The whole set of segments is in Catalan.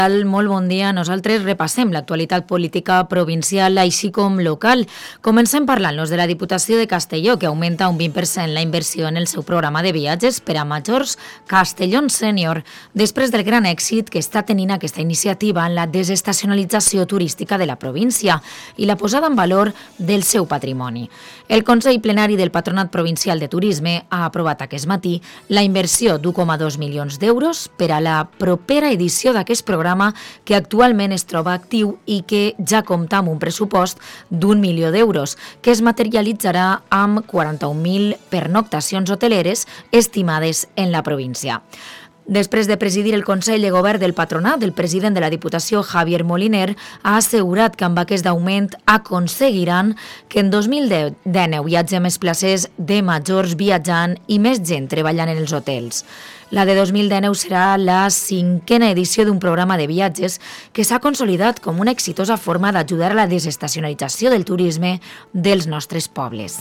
Molt bon dia. Nosaltres repassem l'actualitat política provincial així com local. Comencem parlant-nos de la Diputació de Castelló, que augmenta un 20% la inversió en el seu programa de viatges per a majors Castellón Sènior, després del gran èxit que està tenint aquesta iniciativa en la desestacionalització turística de la província i la posada en valor del seu patrimoni. El Consell Plenari del Patronat Provincial de Turisme ha aprovat aquest matí la inversió d'1,2 milions d'euros per a la propera edició d'aquest programa que actualment es troba actiu i que ja compta amb un pressupost d'1 milió d'euros, que es materialitzarà amb 41.000 pernoctacions hoteleres estimades en la província. Després de presidir el Consell de Govern del Patronat, el president de la Diputació, Javier Moliner, ha assegurat que amb aquest augment aconseguiran que en 2019 hi hagi més places de majors viatjant i més gent treballant en els hotels. La de 2019 serà la 5a edició d'un programa de viatges que s'ha consolidat com una exitosa forma d'ajudar a la desestacionalització del turisme dels nostres pobles.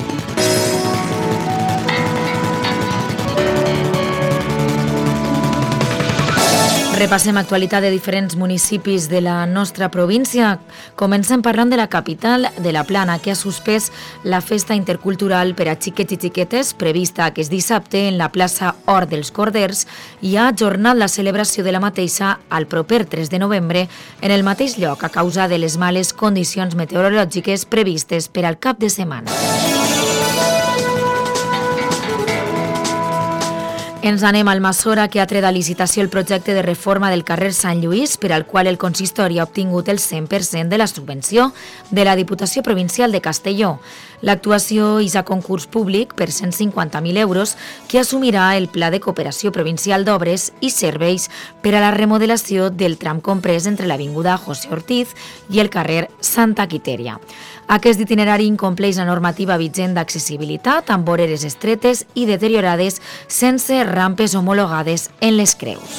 Repassem actualitat de diferents municipis de la nostra província. Comencem parlant de la capital de la Plana, que ha suspès la festa intercultural per a xiquets i xiquetes prevista aquest dissabte en la plaça Hort dels Corders i ha ajornat la celebració de la mateixa al proper 3 de novembre en el mateix lloc a causa de les males condicions meteorològiques previstes per al cap de setmana. Ens anem al Almassora, que ha tret a licitació el projecte de reforma del carrer Sant Lluís, per al qual el consistori ha obtingut el 100% de la subvenció de la Diputació Provincial de Castelló. L'actuació és a concurs públic per 150.000 euros que assumirà el Pla de Cooperació Provincial d'Obres i Serveis per a la remodelació del tram comprès entre l'Avinguda José Ortiz i el carrer Santa Quitèria. Aquest itinerari incompleix la normativa vigent d'accessibilitat amb voreres estretes i deteriorades sense rampes homologades en les creus.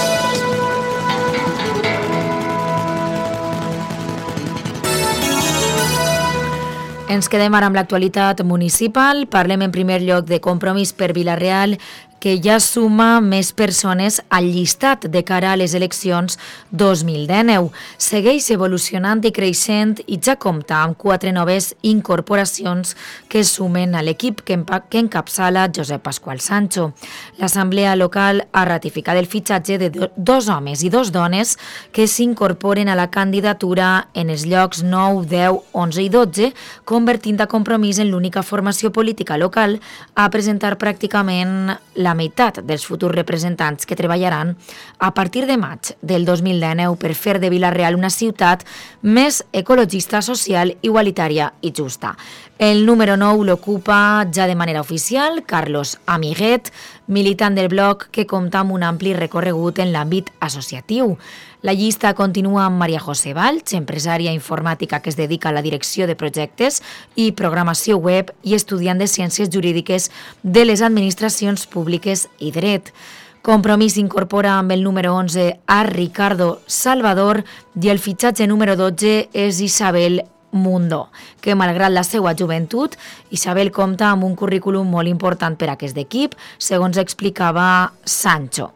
Ens quedem ara amb l'actualitat municipal. Parlem en primer lloc de Compromís per Vila-real, que ja suma més persones al llistat de cara a les eleccions 2019. Segueix evolucionant i creixent i ja compta amb 4 noves incorporacions que sumen a l'equip que encapçala Josep Pasqual Sancho. L'Assemblea local ha ratificat el fitxatge de 2 homes i 2 dones que s'incorporen a la candidatura en els llocs 9, 10, 11 i 12, convertint a Compromís en l'única formació política local a presentar pràcticament la meitat dels futurs representants que treballaran a partir de maig del 2019 per fer de Vila-real una ciutat més ecologista, social, igualitària i justa. El número 9 l'ocupa ja de manera oficial Carlos Amiguet, militant del bloc que compta amb un ampli recorregut en l'àmbit associatiu. La llista continua amb Maria José Valls, empresària informàtica que es dedica a la direcció de projectes i programació web i estudiant de ciències jurídiques de les administracions públiques i dret. Compromís incorpora amb el número 11 a Ricardo Salvador i el fitxatge número 12 és Isabel Mundo, que malgrat la seva joventut, Isabel compta amb un currículum molt important per a aquest equip, segons explicava Sancho.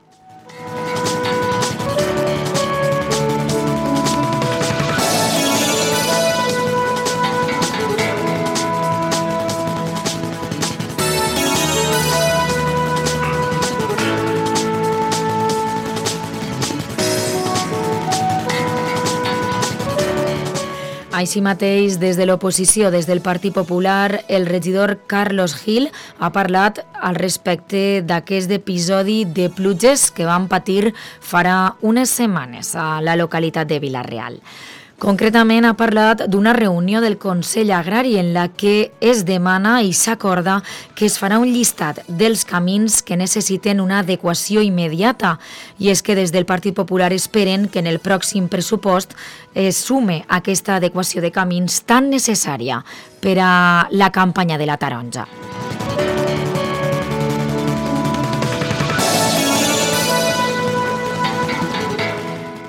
Així mateix, des de l'oposició, des del Partit Popular, el regidor Carlos Gil ha parlat al respecte d'aquest episodi de pluges que van patir farà unes setmanes a la localitat de Vila-real. Concretament ha parlat d'una reunió del Consell Agrari en la que es demana i s'acorda que es farà un llistat dels camins que necessiten una adequació immediata, i és que des del Partit Popular esperen que en el pròxim pressupost es sume aquesta adequació de camins tan necessària per a la campanya de la taronja.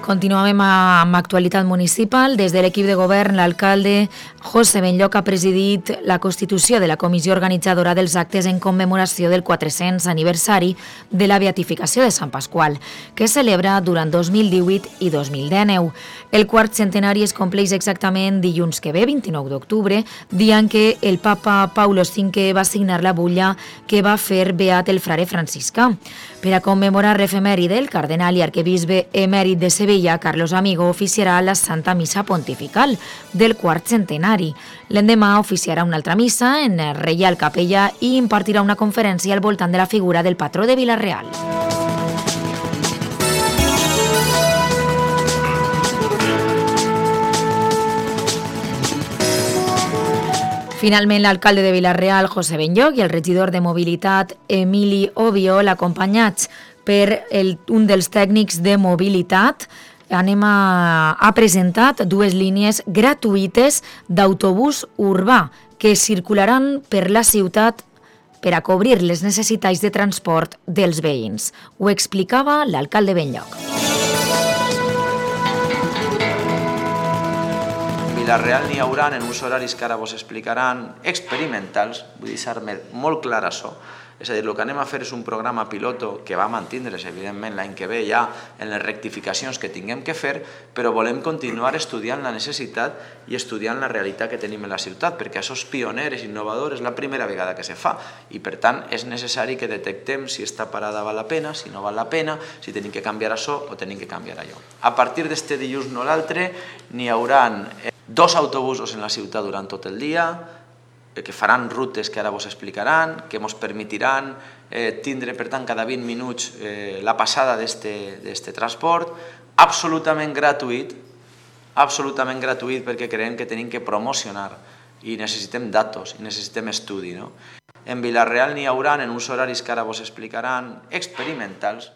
Continuem amb actualitat municipal. Des de l'equip de govern, l'alcalde José Benlloc ha presidit la constitució de la comissió organitzadora dels actes en commemoració del 400 aniversari de la beatificació de Sant Pasqual, que es celebra durant 2018 i 2019. El quart centenari es compleix exactament dilluns que ve, 29 d'octubre, dia en què el papa Paulo V va signar la butlla que va fer beat el frare franciscà. Per a commemorar l'efemèride, el cardenal i arquebisbe emèrit de Sevilla, Carlos Amigo, oficiarà la Santa Missa Pontifical del quart centenari. L'endemà oficiarà una altra missa en Reial Capella i impartirà una conferència al voltant de la figura del patró de Vila-real. Finalment, l'alcalde de Vila-real, José Benlloc, i el regidor de Mobilitat, Emili Obiol, acompanyats per un dels tècnics de mobilitat, ha presentat 2 línies gratuïtes d'autobús urbà que circularan per la ciutat per a cobrir les necessitats de transport dels veïns. Ho explicava l'alcalde Benlloc. Vila-real n'hi haurà en uns horaris que ara vos explicaran experimentals, vull deixar-me molt clar això. És a dir, el que anem a fer és un programa piloto que va mantindre's, evidentment, l'any que ve ja en les rectificacions que tinguem que fer, però volem continuar estudiant la necessitat i estudiant la realitat que tenim en la ciutat, perquè això és pioner, és innovador, és la primera vegada que se fa i, per tant, és necessari que detectem si esta parada val la pena, si no val la pena, si tenim que canviar això o tenim que canviar allò. A partir d'este dilluns no l'altre, n'hi haurà 2 autobusos en la ciutat durant tot el dia, que faran rutes que ara vos explicaran, que ens permetiran tindre, per tant, cada 20 minuts la passada d'este transport, absolutament gratuït perquè creiem que tenim que promocionar i necessitem datos, i necessitem estudi. En Vila-real n'hi haurà en uns horaris que ara vos explicaran experimentals.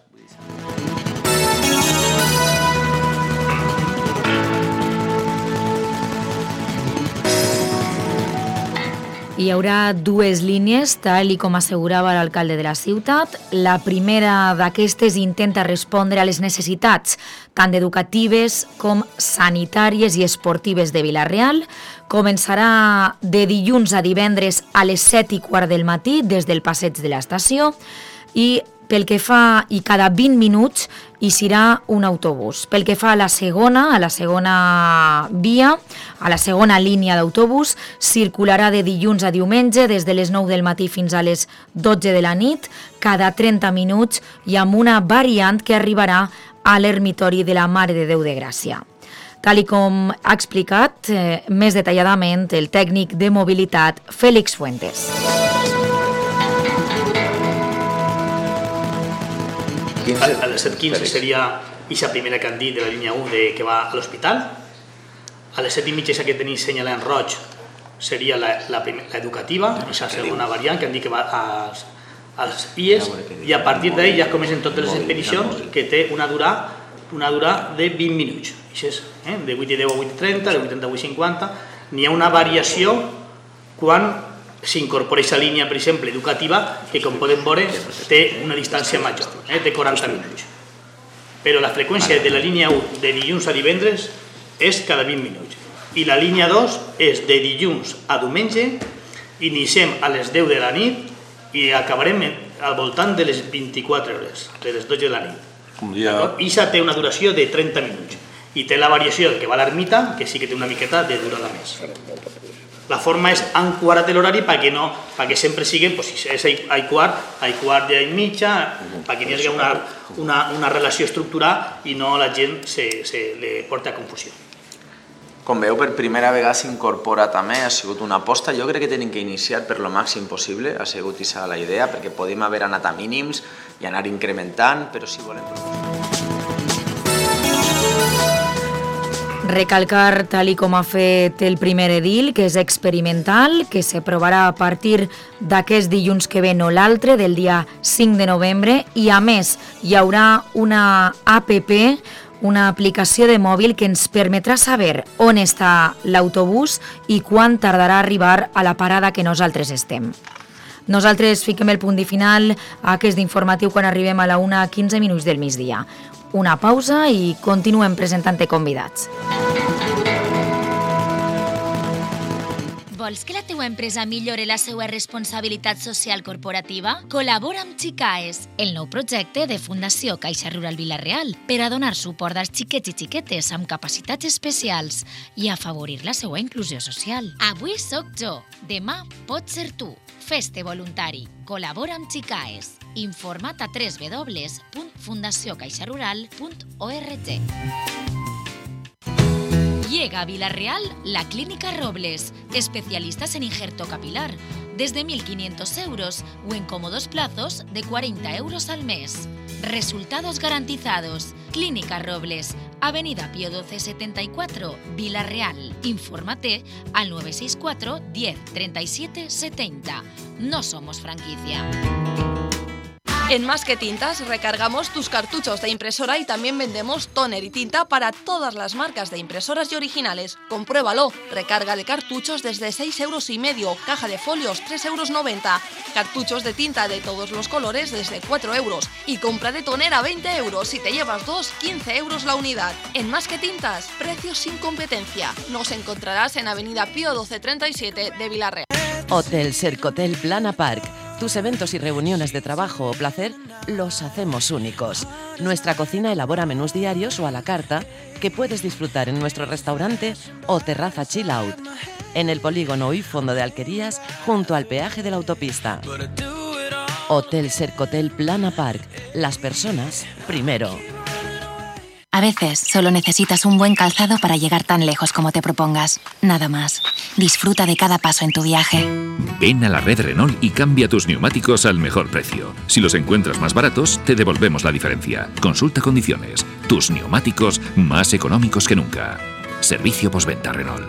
Hi haurà 2 línies, tal com assegurava l'alcalde de la ciutat. La primera d'aquestes intenta respondre a les necessitats tant educatives com sanitàries i esportives de Vila-real. Començarà de dilluns a divendres a les 7:15 del matí des del passeig de l'estació i pel que fa, i cada 20 minuts hi serà un autobús. Pel que fa a la segona via, a la segona línia d'autobús, circularà de dilluns a diumenge des de les 9 del matí fins a les 12 de la nit, cada 30 minuts i amb una variant que arribarà a l'ermitori de la Mare de Déu de Gràcia. Tal com ha explicat més detalladament el tècnic de mobilitat Félix Fuentes. A les 7:15 seria aquesta primera que han dit de la línia 1 que va a l'hospital. A les 7:30 que tenim senyalat en roig seria l'educativa, aquesta segona variant que han dit que va als IES, i a partir d'ahí ja comencen totes les expedicions que té una durada de 20 minuts. Això és de 8:10 a 8:30, de 8:30 a 8:50. N'hi ha una variació quan s'incorpora aquesta línia, per exemple, educativa, que com podem veure té una distància major, té 40 minuts. Però la freqüència de la línia 1 de dilluns a divendres és cada 20 minuts. I la línia 2 és de dilluns a diumenge, iniciem a les 10 de la nit i acabarem al voltant de les 24 hores, de les 12 de la nit. I això té una duració de 30 minuts. I té la variació que va a l'ermita, que sí que té una miqueta de durada més. La forma és enquadrar l'horari perquè sempre siguin, si és a quart i a mitja, perquè hi hagi una relació estructurada i no la gent se li porta a confusió. Com veu, per primera vegada s'incorpora també, ha sigut una aposta. Jo crec que tenim que iniciar per lo màxim possible, ha sigut aquesta la idea, perquè podem haver anat a mínims i anar incrementant, però si volem recalcar, tal com ha fet el primer edil, que és experimental, que s'aprovarà a partir d'aquest dilluns que ve, no l'altre, del dia 5 de novembre, i a més hi haurà una APP, una aplicació de mòbil que ens permetrà saber on està l'autobús i quan tardarà a arribar a la parada que nosaltres estem. Nosaltres fiquem el punt i final a aquest informatiu quan arribem a la 1:15 del migdia. una pausa i continuem presentant convidats. Vols que la teua empresa millore la seva responsabilitat social corporativa? Col·labora amb Xicaes, el nou projecte de Fundació Caixa Rural Vila-real per a donar suport als xiquets i xiquetes amb capacitats especials i afavorir la seva inclusió social. Avui soc jo, demà pots ser tu. Fes-te voluntari. Col·labora amb Xicaes. Informa't a www.fundaciocaixarural.org. Llega a Vila-real la Clínica Robles, especialistas en injerto capilar, desde 1.500 euros o en cómodos plazos de 40 euros al mes. Resultados garantizados. Clínica Robles, Avenida Pío XII 74, Vila-real. Infórmate al 964 10 37 70. No somos franquicia. En Más que Tintas recargamos tus cartuchos de impresora y también vendemos tóner y tinta para todas las marcas de impresoras y originales. Compruébalo. Recarga de cartuchos desde 6,5 €, caja de folios 3,90 €, cartuchos de tinta de todos los colores desde 4 € y compra de tóner a 20 €. Si te llevas 2, 15 € la unidad. En Más que Tintas, precios sin competencia. Nos encontrarás en Avenida Pío XII 37 de Vila-real. Hotel Sercotel Plana Park. Tus eventos y reuniones de trabajo o placer los hacemos únicos. Nuestra cocina elabora menús diarios o a la carta que puedes disfrutar en nuestro restaurante o terraza chill out, en el polígono y fondo de Alquerías, junto al peaje de la autopista. Hotel Sercotel Plana Park. Las personas primero. A veces solo necesitas un buen calzado para llegar tan lejos como te propongas. Nada más. Disfruta de cada paso en tu viaje. Ven a la red Renault y cambia tus neumáticos al mejor precio. Si los encuentras más baratos, te devolvemos la diferencia. Consulta condiciones. Tus neumáticos más económicos que nunca. Servicio postventa Renault.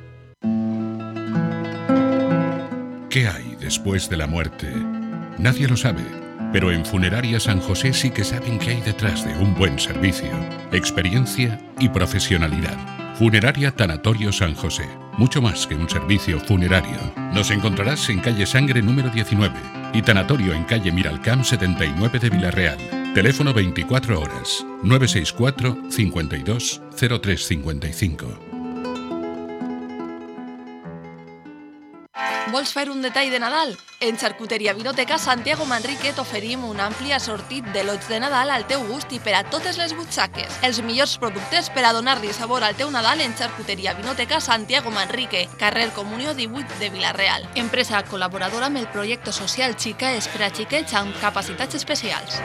¿Qué hay después de la muerte? Nadie lo sabe. Pero en Funeraria San José sí que saben qué hay detrás de un buen servicio, experiencia y profesionalidad. Funeraria Tanatorio San José. Mucho más que un servicio funerario. Nos encontrarás en calle Sangre número 19 y Tanatorio en calle Miralcamp 79 de Vila-real. Teléfono 24 horas 964 52 0355. Vols fer un detall de Nadal? En Xarcuteria Vinoteca Santiago Manrique t'oferim un ampli assortit de lots de Nadal al teu gust i per a totes les butxaques. Els millors productes per a donar-li sabor al teu Nadal en Xarcuteria Vinoteca Santiago Manrique, carrer Comunió 18 de Vila-real. Empresa col·laboradora amb el projecte social Xicaes per a xiquets amb capacitats especials.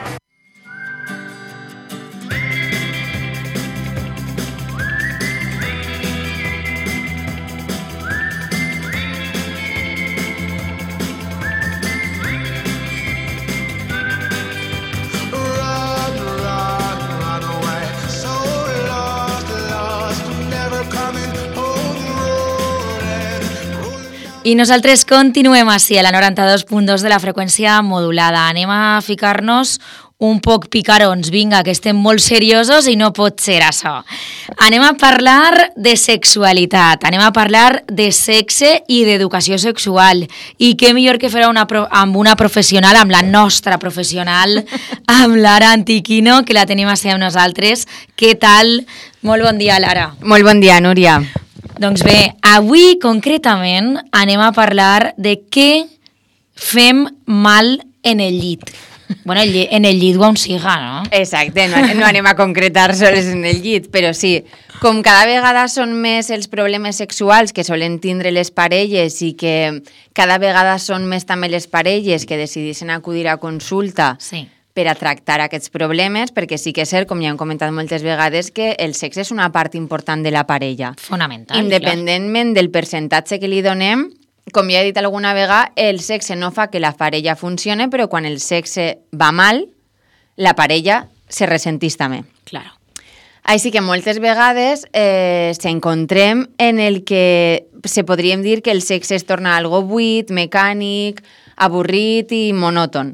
I nosaltres continuem així a la 92.2 de la freqüència modulada. Anem a ficar-nos un poc picarons. Vinga, que estem molt seriosos i no pot ser això. Anem a parlar de sexualitat, anem a parlar de sexe i d'educació sexual. I què millor que fer amb una professional, amb la nostra professional, amb Lara Antiquino, que la tenim així amb nosaltres. Què tal? Molt bon dia, Lara. Molt bon dia, Núria. Doncs bé, avui concretament anem a parlar de què fem mal en el llit. Bueno, en el llit o on siga, no? Exacte, no anem a concretar sols en el llit, però sí, com cada vegada són més els problemes sexuals que solen tindre les parelles i que cada vegada són més també les parelles que decideixen acudir a consulta per a tractar aquests problemes, perquè sí que és cert, com ja hem comentat moltes vegades, que el sexe és una part important de la parella. Fonamental. Independentment del percentatge que li donem, com ja he dit alguna vegada, el sexe no fa que la parella funcione, però quan el sexe va mal, la parella se ressentís també. Claro. Així que moltes vegades s'encontrem en el que se podríem dir que el sexe es torna algo buit, mecànic, avorrit i monòton.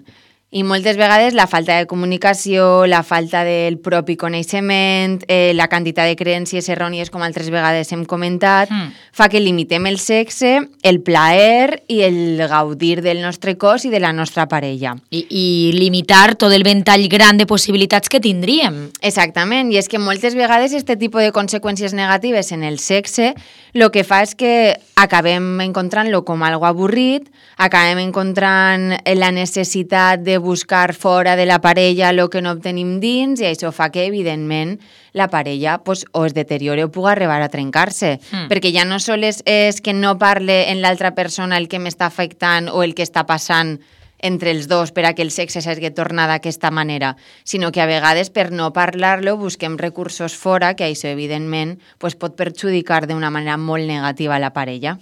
I moltes vegades la falta de comunicació, la falta del propi coneixement, la quantitat de creences errònies, com altres vegades hem comentat, fa que limitem el sexe, el plaer i el gaudir del nostre cos i de la nostra parella. I limitar tot el ventall gran de possibilitats que tindríem. Exactament, i és que moltes vegades aquest tipus de conseqüències negatives en el sexe el que fa és que acabem encontrant-lo com algo avorrit, acabem encontrant la necessitat de buscar fora de la parella el que no obtenim dins i això fa que, evidentment, la parella pues, o es deteriore o pugui arribar a trencar-se. Perquè ja no sols és que no parle en l'altra persona el que m'està afectant o el que està passant entre els dos per a que el sexe s'hagi tornat d'aquesta manera, sinó que a vegades per no parlar-lo busquem recursos fora que això, evidentment, pues, pot perjudicar d'una manera molt negativa a la parella.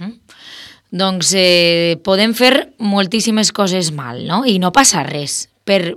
Doncs podem fer moltíssimes coses mal, no? I no passa res.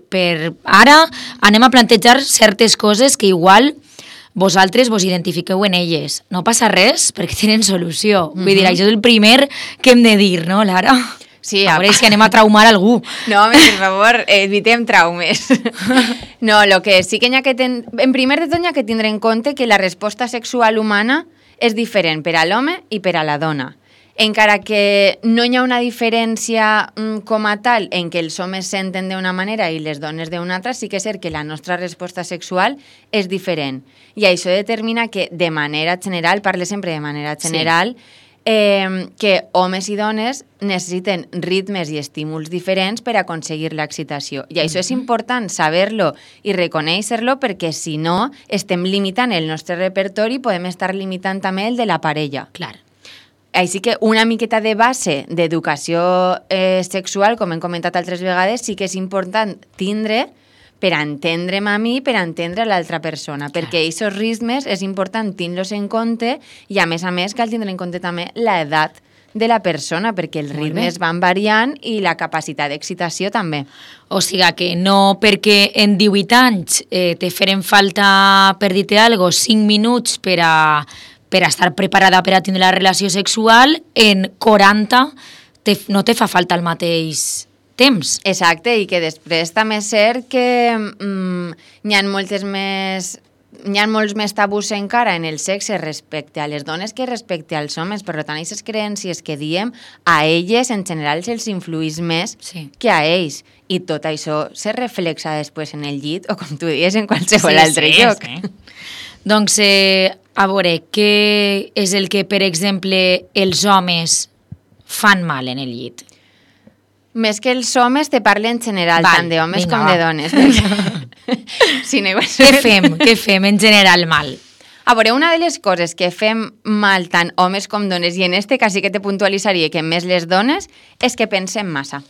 Ara anem a plantejar certes coses que igual vosaltres vos identifiqueu en elles. No passa res perquè tenen solució. Vull dir, això és el primer que hem de dir, no, Lara? Sí, a veure si anem a traumar algú. No, per favor, evitem traumes. No, el que sí que hi ha que en primer de tot hi ha que tindre en compte que la resposta sexual humana és diferent per a l'home i per a la dona. Encara que no hi ha una diferència com a tal en què els homes senten d'una manera i les dones d'una altra, sí que és cert que la nostra resposta sexual és diferent. I això determina que, de manera general, parle sempre de manera general, que homes i dones necessiten ritmes i estímuls diferents per aconseguir l'excitació. I això és important saber-lo i reconèixer-lo perquè, si no, estem limitant el nostre repertori i podem estar limitant també el de la parella. Clar. Així que una miqueta de base d'educació sexual, com hem comentat altres vegades, sí que és important tindre per entendre'm a mi, per entendre l'altra persona, perquè aquests ritmes és important tenir-los en compte i, a més, cal tindre en compte també l'edat de la persona, perquè els ritmes van variant i la capacitat d'excitació també. O sigui que no perquè en 18 anys te feren falta, per dir-te alguna cosa, 5 minuts per a estar preparada per a tindre la relació sexual, en 40 no te fa falta el mateix temps. Exacte, i que després també és cert que hi ha molts més tabús encara en el sexe respecte a les dones que respecte als homes. Per tant, aquestes creences que diem, a elles en general se'ls influïs més que a ells. I tot això se reflexa després en el llit o, com tu dius, en qualsevol altre lloc. Doncs, a veure, què és el que, per exemple, els homes fan mal en el llit? Més que els homes te parlen en general, tant d'homes com de dones. Què fem en general mal? A veure, una de les coses que fem mal tant homes com dones, i en este cas sí que te puntualitzaria que més les dones, és que pensem massa.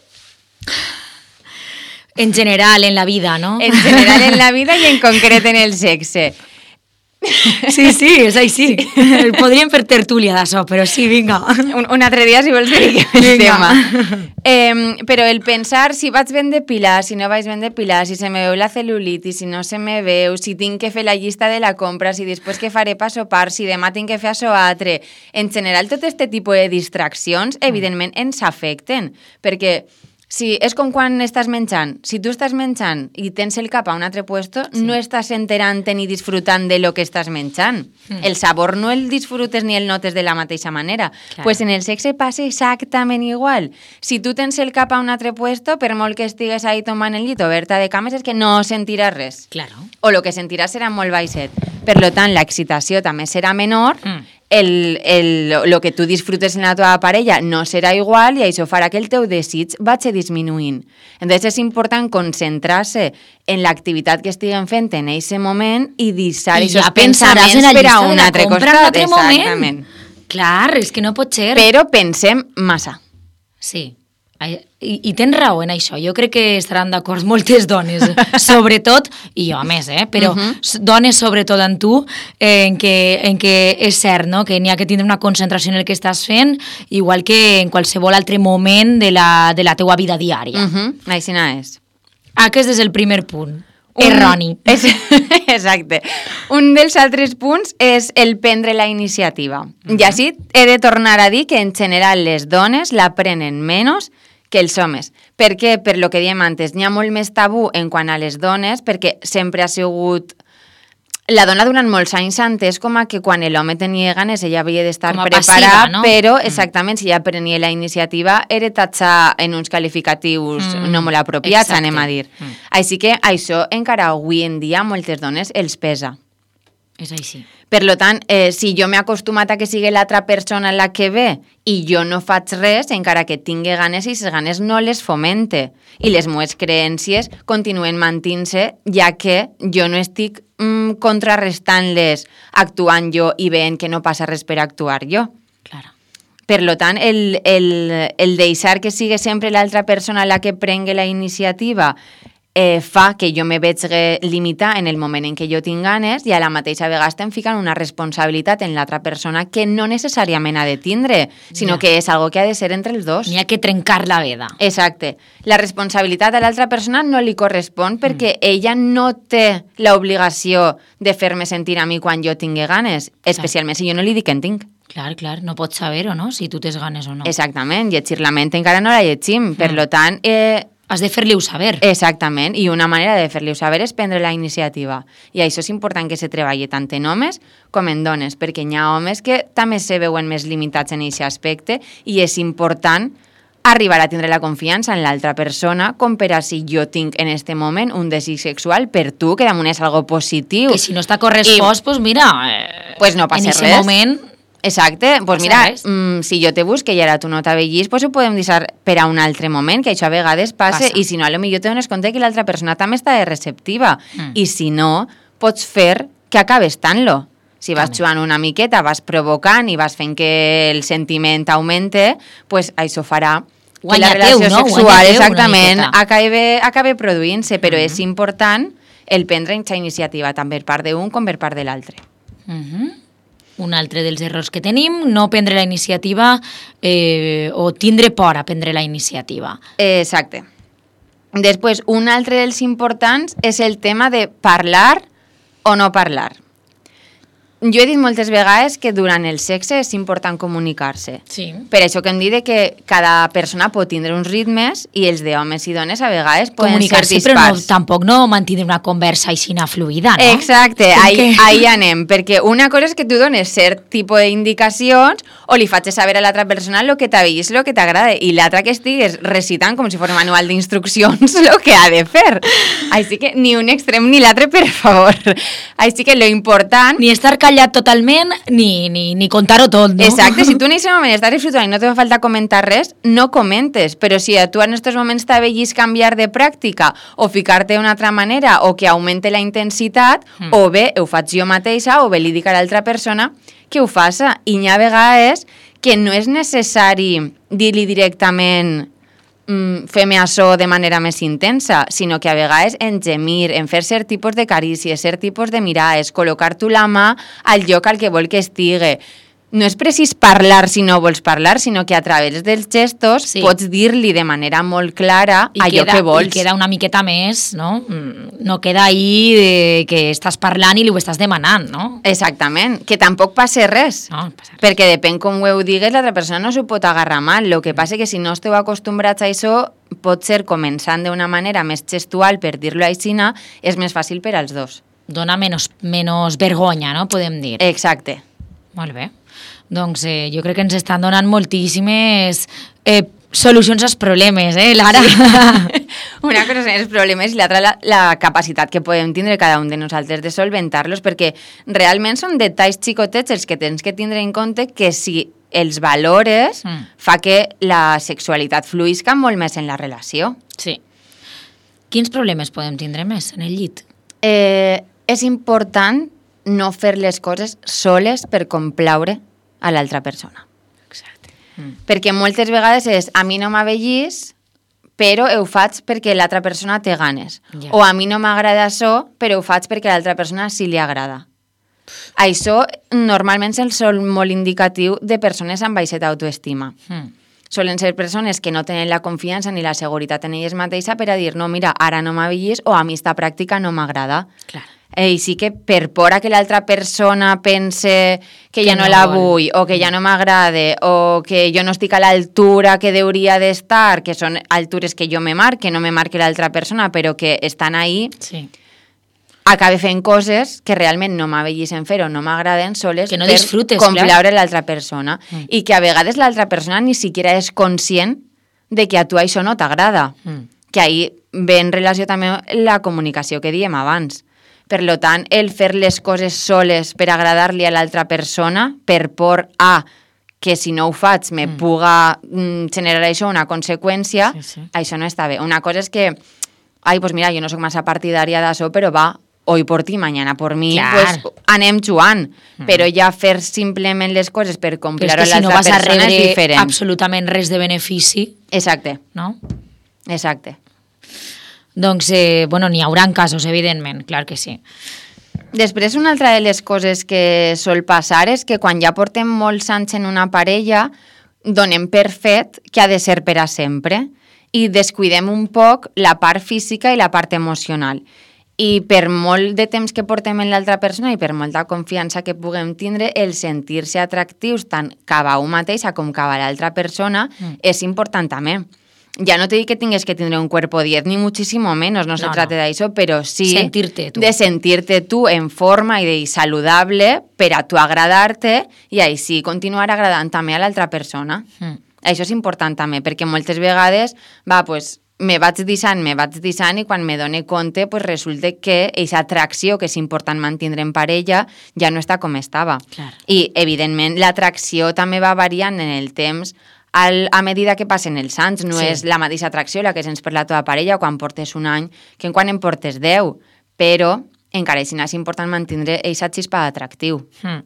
En general, en la vida, no? En general en la vida i en concret en el sexe. Sí, és així. Podríem fer tertúlia d'això, però sí, vinga. Un altre dia, si vols, dediquem el tema. Però el pensar si vaig ben depilar, si no vaig ben depilar, si se me veu la cel·lulitis, si no se me veu, si tinc que fer la llista de la compra, si després que faré pa sopar, si demà tinc que fer això altre. En general, tot aquest tipus de distraccions, evidentment, ens afecten, perquè sí, és com quan estàs menjant. Si tu estàs menjant i tens el cap a un altre puesto, no estàs enterant-te ni disfrutant de lo que estàs menjant. El sabor no el disfrutes ni el notes de la mateixa manera. Pues en el sexe passa exactament igual. Si tu tens el cap a un altre puesto, per molt que estigues ahí tomant el llit oberta de cames, és que no sentiràs res. Claro. O lo que sentiràs serà molt baixet. Per tant, l'excitació també serà menor, el que tu disfrutes en la teva parella no serà igual i això farà que el teu desig vagi disminuint. Entonces és important concentrar-se en l'activitat que estiguem fent en aquest moment i deixar aquests pensaments per a un altre costat. Exactament. Clar, és que no pot ser. Però pensem massa. Sí. I tens raó en això. Jo crec que estaran d'acord moltes dones, sobretot, i homes, però dones sobretot en tu, en què és cert, no? Que n'hi ha que tindre una concentració en el que estàs fent, igual que en qualsevol altre moment de la teua vida diària. Així no és. Aquest és el primer punt. Erroni. Exacte. Un dels altres punts és el prendre la iniciativa. I així he de tornar a dir que en general les dones la prenen menys que els homes. Per què? Per lo que diem antes, n'hi ha molt més tabú en quant a les dones, perquè sempre ha sigut... La dona durant molts anys s'ha entès com a que quan l'home tenia ganes ella havia d'estar preparat, no? Però exactament, si ella prenia la iniciativa era tatxar en uns qualificatius no molt apropiats, anem a dir. Així que això encara avui en dia moltes dones els pesa. És així. Per tant, si jo m'he acostumat a que sigui l'altra persona la que ve i jo no faig res, encara que tingui ganes i les ganes no les fomente. I les meves creences continuen mantint-se, ja que jo no estic contrarrestant-les actuant jo i veient que no passa res per actuar jo. Claro. Per tant, el deixar que sigui sempre l'altra persona la que prengui la iniciativa fa que jo me veig limitar en el moment en què jo tinc ganes i a la mateixa vegada estem ficant una responsabilitat en l'altra persona que no necessàriament ha de tindre, sinó que és algo que ha de ser entre els dos. N'hi ha que trencar la veda. Exacte. La responsabilitat a l'altra persona no li correspon perquè ella no té l'obligació de fer-me sentir a mi quan jo tingui ganes, especialment si jo no li dic que en tinc. Clar, no pots saber-ho, no?, si tu tens ganes o no. Exactament, llegir la ment encara no la llegim, per tant... Has de fer-li-ho saber. Exactament, i una manera de fer-li-ho saber és prendre la iniciativa. I això és important que se treballi tant en homes com en dones, perquè hi ha homes que també se veuen més limitats en aquest aspecte i és important arribar a tindre la confiança en l'altra persona com per a si jo tinc en este moment un desig sexual per tu, que damunt és algo positiu. Que si no està correspost, doncs mira, pues no passa res. En aquest moment... Exacte, doncs mira, si jo te busque i ara tu no t'avellis, doncs ho podem deixar per a un altre moment, que això a vegades passa. I si no, potser te dones compte que l'altra persona també està receptiva, i si no, pots fer que acabes tant-lo. Si vas jugant una miqueta, vas provocant i vas fent que el sentiment augmente, doncs això farà que la relació sexual exactament acabi produint-se, però és important el prendre aquesta iniciativa tant per part d'un com per part de l'altre. Un altre dels errors que tenim, no prendre la iniciativa o tindre por a prendre la iniciativa. Exacte. Després, un altre dels importants és el tema de parlar o no parlar. Jo he dit moltes vegades que durant el sexe és important comunicar-se. Sí. Per això que hem dit que cada persona pot tindre uns ritmes i els d'homes i dones a vegades poden ser dispars. Però tampoc no mantindre una conversa així fluida, no? Exacte, ahí anem. Perquè una cosa és que tu dones cert tipus d'indicacions o li facis saber a l'altra persona el que t'avellis, el que t'agrada, i l'altra que estigues recitant com si fos un manual d'instruccions el que ha de fer. Així que ni un extrem ni l'altre, per favor. Així que lo important... Ni estar callat totalment ni contar-ho tot, no? Exacte, si tu en aquest moment estàs disfrutant i no te fa falta comentar res, no comentes, però si a tu en aquests moments t'avellis canviar de pràctica o ficar-te d'una altra manera o que augmente la intensitat, o bé ho faig jo mateixa o bé li dic a l'altra persona que ho faça. I hi ha vegades que no és necessari dir-li directament fem-me això de manera més intensa, sinó que a vegades en gemir, en fer cert tipus de carícies, cert tipus de mirades, col·locar-tu la mà al lloc al que vol que estigui. No és precís parlar si no vols parlar, sinó que a través dels gestos pots dir-li de manera molt clara allò que vols. I queda una miqueta més, no? No queda ahí que estàs parlant i li ho estàs demanant, no? Exactament, que tampoc passa res. No passa res. Perquè depèn com ho digues, l'altra persona no s'ho pot agarrar mal. El que passa que si no esteu acostumbrats a això, pot ser començant d'una manera més gestual, per dir-lo així, és més fàcil per als dos. Dona menys vergonya, no? Podem dir. Exacte. Molt bé. Doncs jo crec que ens estan donant moltíssimes solucions als problemes, Lara? Sí. Una cosa són els problemes i l'altra la capacitat que podem tindre cada un de nosaltres de solventar-los, perquè realment són detalls xicotets els que tens que tindre en compte, que si els valores fa que la sexualitat fluïsca molt més en la relació. Sí. Quins problemes podem tindre més en el llit? És important no fer les coses soles per complaure a l'altra persona. Exacte. Perquè moltes vegades és a mi no m'avellís, però ho faig perquè l'altra persona té ganes. Ja. O a mi no m'agrada això, però ho faig perquè a l'altra persona sí li agrada. Això normalment és molt indicatiu de persones amb baixeta autoestima. Solen ser persones que no tenen la confiança ni la seguretat en elles mateixa per a dir, no, mira, ara no m'avellís o a mi esta pràctica no m'agrada. Clar. I sí que per por a que l'altra persona pense que ja no la vull, o que ja no m'agrada, o que jo no estic a l'altura que hauria d'estar, que són altures que jo me marque, no me marque l'altra persona, però que estan ahí, acabe fent coses que realment no m'avellissin fer o no m'agraden soles que no disfrutes, per complaure l'altra persona. I que a vegades l'altra persona ni siquiera és conscient de que a tu això no t'agrada. Que ahí ve en relació també la comunicació que diem abans. Per tant, el fer les coses soles per agradar-li a l'altra persona, per por a que si no ho faig me puga generar això una conseqüència, això no està bé. Una cosa és que, pues mira, jo no soc massa partidària d'això, però va, hoy por ti, mañana por mi, pues anem jugant. Però ja fer simplement les coses per complaure a l'altra persona és diferent. Però és que si no vas a rebre absolutament res de benefici... Exacte. No? Exacte. Doncs, n'hi haurà casos, evidentment, clar que sí. Després, una altra de les coses que sol passar és que quan ja portem molts anys en una parella, donem per fet que ha de ser per a sempre i descuidem un poc la part física i la part emocional. I per molt de temps que portem en l'altra persona i per molta confiança que puguem tindre, el sentir-se atractius tant cap a un mateixa com cap a l'altra persona és important també. Ja no te dic que tingues que tindre un cuerpo 10, ni muchísimo menos, no se trata d'això, però sí de sentir-te tu en forma i de saludable per a tu agradar-te i així continuar agradant també a l'altra persona. Això és important també, perquè moltes vegades me vaig deixant i quan me dono compte resulta que aquesta atracció que és important mantenir en parella ja no està com estava. I, evidentment, l'atracció també va variant en el temps a medida que passen els anys. No és la mateixa atracció la que sents per la teva parella quan portes un any que quan en portes 10, però encara així és important mantenir aquesta xispa d'atractiu.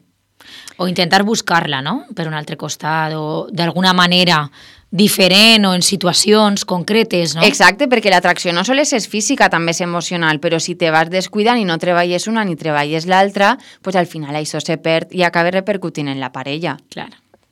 O intentar buscar-la, no?, per un altre costat, o d'alguna manera diferent o en situacions concretes, no? Exacte, perquè l'atracció no sols és física, també és emocional, però si te vas descuidant i no treballes una ni treballes l'altra, pues al final això se perd i acaba repercutint en la parella. Clar.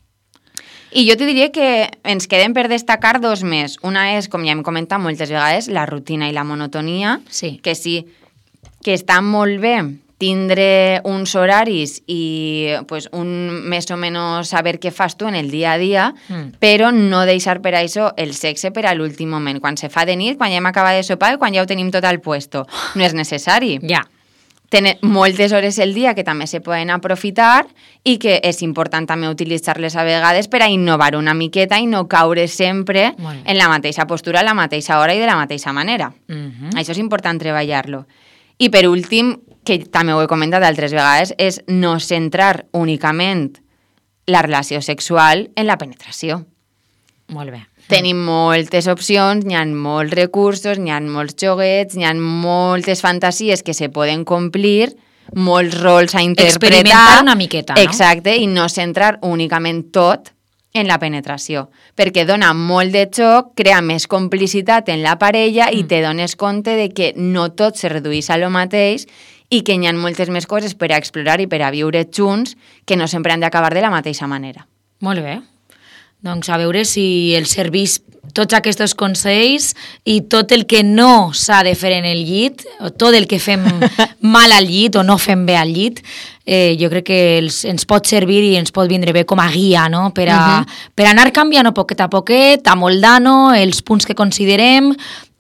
I jo te diria que ens queden per destacar dos més. Una és, com ja hem comentat moltes vegades, la rutina i la monotonia, que sí, que està molt bé tindre uns horaris i més o menys saber què fas tu en el dia a dia, però no deixar per això el sexe per a l'últim moment. Quan se fa de nit, quan ja hem acabat de sopar i quan ja ho tenim tot al puesto. No és necessari. Ja. Tenen moltes hores al dia que també se poden aprofitar i que és important també utilitzar-les a vegades per a innovar una miqueta i no caure sempre en la mateixa postura, a la mateixa hora i de la mateixa manera. Això és important treballar-lo. I per últim, que també ho he comentat altres vegades, és no centrar únicament la relació sexual en la penetració. Molt bé. Tenim moltes opcions, n'hi ha molts recursos, n'hi ha molts joguets, n'hi ha moltes fantasies que se poden complir, molts rols a interpretar. Experimentar una miqueta, no? Exacte, i no centrar únicament tot en la penetració, perquè dona molt de xoc, crea més complicitat en la parella i te dones compte de que no tot se redueix a lo mateix i que hi ha moltes més coses per a explorar i per a viure junts que no sempre han d'acabar de la mateixa manera. Molt bé. Doncs a veure si els serveix tots aquests consells i tot el que no s'ha de fer en el llit, o tot el que fem mal al llit o no fem bé al llit, jo crec que ens pot servir i ens pot vindre bé com a guia, no? Per anar canviant poquet a poquet, amoldant els punts que considerem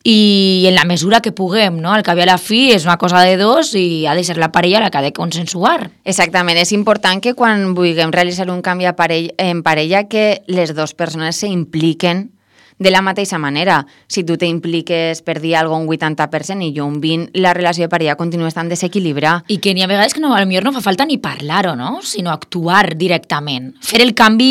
i en la mesura que puguem, no? Al cap i a la fi és una cosa de dos i ha de ser la parella la que ha de consensuar. Exactament, és important que quan vulguem realitzar un canvi en parella que les dues persones s'impliquen de la mateixa manera. Si tu t'impliques per dir alguna cosa un 80% i jo un 20%, la relació de parella continua estant desequilibrada. I que n'hi ha vegades que potser no fa falta ni parlar-ho, no? Sinó actuar directament. Fer el canvi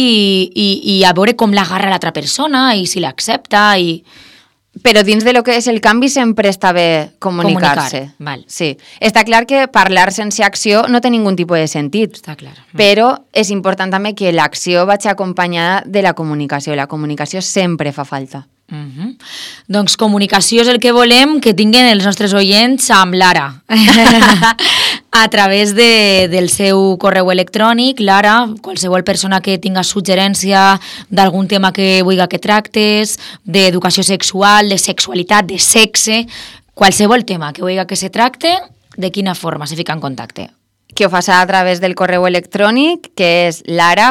i a veure com l'agarra l'altra persona i si l'accepta i... Però dins de lo que és el canvi sempre està bé comunicar-se. Val. Sí. Està clar que parlar sense acció no té ningun tipus de sentit. Està clar. Però és important també que l'acció vagi acompanyada de la comunicació. La comunicació sempre fa falta. Doncs comunicació és el que volem que tinguin els nostres oients amb l'Ara a través del seu correu electrònic. L'Ara, qualsevol persona que tinga suggerència d'algun tema que vulgui que tractes, d'educació sexual, de sexualitat, de sexe, qualsevol tema que vulgui que se tracte, de quina forma se fica en contacte? Que ho faci a través del correu electrònic, que és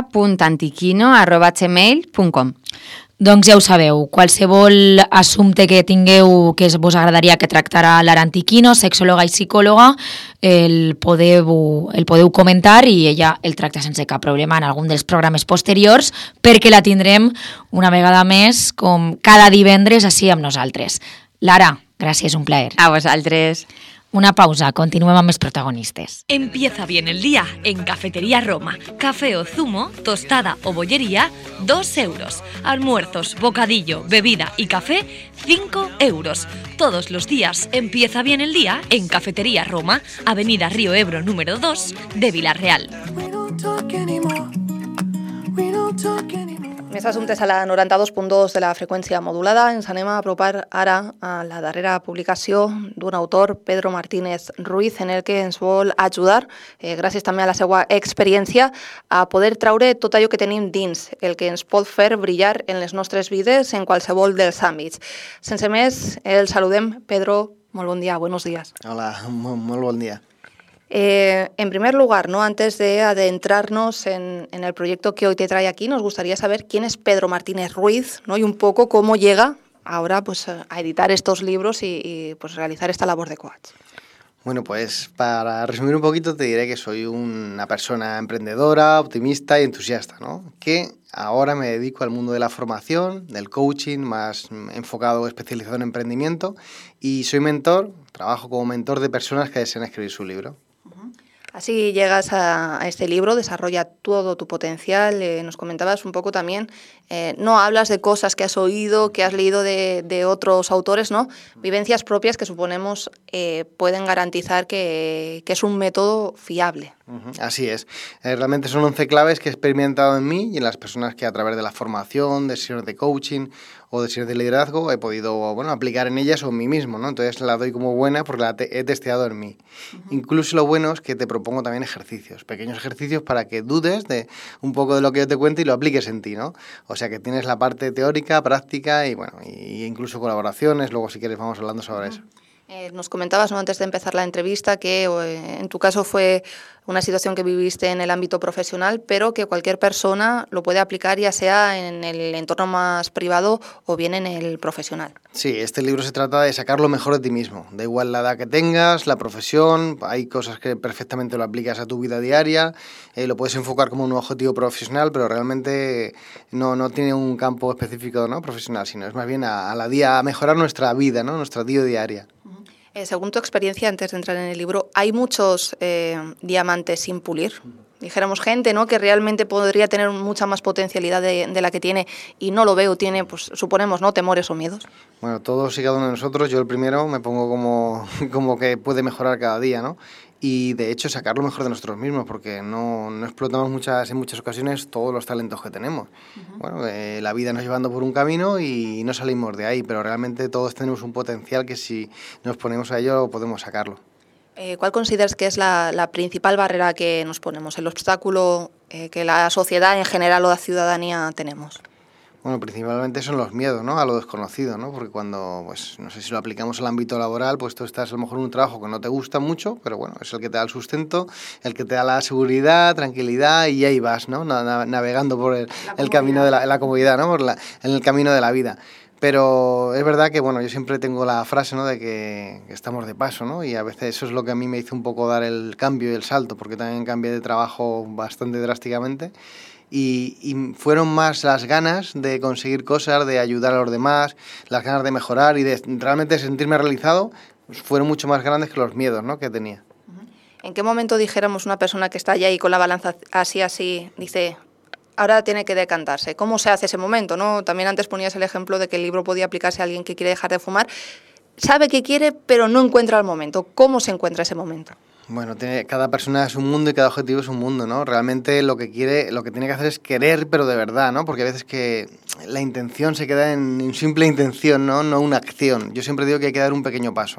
lara.antiquino@gmail.com. Doncs ja ho sabeu, qualsevol assumpte que tingueu que vos agradaria que tractarà Lara Antiquino, sexòloga i psicòloga, el podeu comentar i ella el tracta sense cap problema en algun dels programes posteriors, perquè la tindrem una vegada més, com cada divendres, així amb nosaltres. Lara, gràcies, un plaer. A vosaltres. Una pausa, continuem amb més protagonistes. Empieza bien el día en Cafetería Roma. Café o zumo, tostada o bollería, 2 euros. Almuerzos, bocadillo, bebida y café, 5 euros. Todos los días empieza bien el día en Cafetería Roma, Avenida Río Ebro número 2 de Vila-real. Més assumptes a la 92.2 de la freqüència modulada. Ens anem a apropar ara a la darrera publicació d'un autor, Pedro Martínez Ruiz, en el que ens vol ajudar, gràcies també a la seva experiència, a poder traure tot allò que tenim dins, el que ens pot fer brillar en les nostres vides en qualsevol dels àmbits. Sense més, el saludem. Pedro, molt bon dia, buenos días. Hola, molt bon dia. En primer lugar, ¿no? Antes de adentrarnos en el proyecto que hoy te trae aquí, nos gustaría saber quién es Pedro Martínez Ruiz, ¿no? Y un poco cómo llega ahora pues, a editar estos libros y pues, realizar esta labor de coach. Bueno, pues para resumir un poquito te diré que soy una persona emprendedora, optimista y entusiasta, ¿no? Que ahora me dedico al mundo de la formación, del coaching, más enfocado, especializado en emprendimiento, y soy mentor, trabajo como mentor de personas que desean escribir su libro. Así llegas a este libro, Desarrolla todo tu potencial. Nos comentabas un poco también, no hablas de cosas que has oído, que has leído de otros autores, ¿no? Vivencias propias que suponemos pueden garantizar que es un método fiable. Así es. Realmente son 11 claves que he experimentado en mí y en las personas que a través de la formación, de sesiones de coaching o de sesiones de liderazgo he podido aplicar en ellas o en mí mismo, ¿no? Entonces la doy como buena porque la he testeado en mí. Incluso lo bueno es que te propongo también ejercicios, pequeños ejercicios para que dudes de un poco de lo que yo te cuento y lo apliques en ti, ¿no? O sea que tienes la parte teórica, práctica y incluso colaboraciones. Luego si quieres vamos hablando sobre eso. Nos comentabas, ¿no? Antes de empezar la entrevista que en tu caso fue una situación que viviste en el ámbito profesional, pero que cualquier persona lo puede aplicar ya sea en el entorno más privado o bien en el profesional. Sí, este libro se trata de sacar lo mejor de ti mismo. Da igual la edad que tengas, la profesión, hay cosas que perfectamente lo aplicas a tu vida diaria, lo puedes enfocar como un objetivo profesional, pero realmente no tiene un campo específico, ¿no? Profesional, sino es más bien a mejorar nuestra vida, ¿no? Nuestra vida diaria. Según tu experiencia, antes de entrar en el libro, ¿hay muchos diamantes sin pulir? Dijéramos gente, ¿no? Que realmente podría tener mucha más potencialidad de la que tiene y no lo veo, tiene, pues suponemos, ¿no? Temores o miedos. Bueno, todos y cada uno de nosotros, yo el primero me pongo como que puede mejorar cada día, ¿no? Y de hecho sacar lo mejor de nosotros mismos, porque no explotamos en muchas ocasiones todos los talentos que tenemos. Bueno, la vida nos llevando por un camino y no salimos de ahí, pero realmente todos tenemos un potencial que si nos ponemos a ello podemos sacarlo. ¿Cuál consideras que es la principal barrera que nos ponemos, el obstáculo que la sociedad en general o la ciudadanía tenemos? Bueno, principalmente son los miedos, ¿no? A lo desconocido, ¿no? Porque cuando, pues, no sé si lo aplicamos al ámbito laboral, pues tú estás a lo mejor en un trabajo que no te gusta mucho, pero bueno, es el que te da el sustento, el que te da la seguridad, tranquilidad y ahí vas, ¿no? Navegando por el camino de la comodidad, ¿no? En el camino de la vida. Pero es verdad que, bueno, yo siempre tengo la frase, ¿no? De que estamos de paso, ¿no? Y a veces eso es lo que a mí me hizo un poco dar el cambio y el salto, porque también cambié de trabajo bastante drásticamente. Y fueron más las ganas de conseguir cosas, de ayudar a los demás, las ganas de mejorar y de realmente sentirme realizado, fueron mucho más grandes que los miedos, ¿no? Que tenía. ¿En qué momento dijéramos una persona que está allá ahí con la balanza así, dice, ahora tiene que decantarse? ¿Cómo se hace ese momento, no? También antes ponías el ejemplo de que el libro podía aplicarse a alguien que quiere dejar de fumar. Sabe que quiere, pero no encuentra el momento. ¿Cómo se encuentra ese momento? Bueno, cada persona es un mundo y cada objetivo es un mundo, ¿no? Realmente lo que tiene que hacer es querer, pero de verdad, ¿no? Porque a veces que la intención se queda en simple intención, ¿no? No una acción. Yo siempre digo que hay que dar un pequeño paso.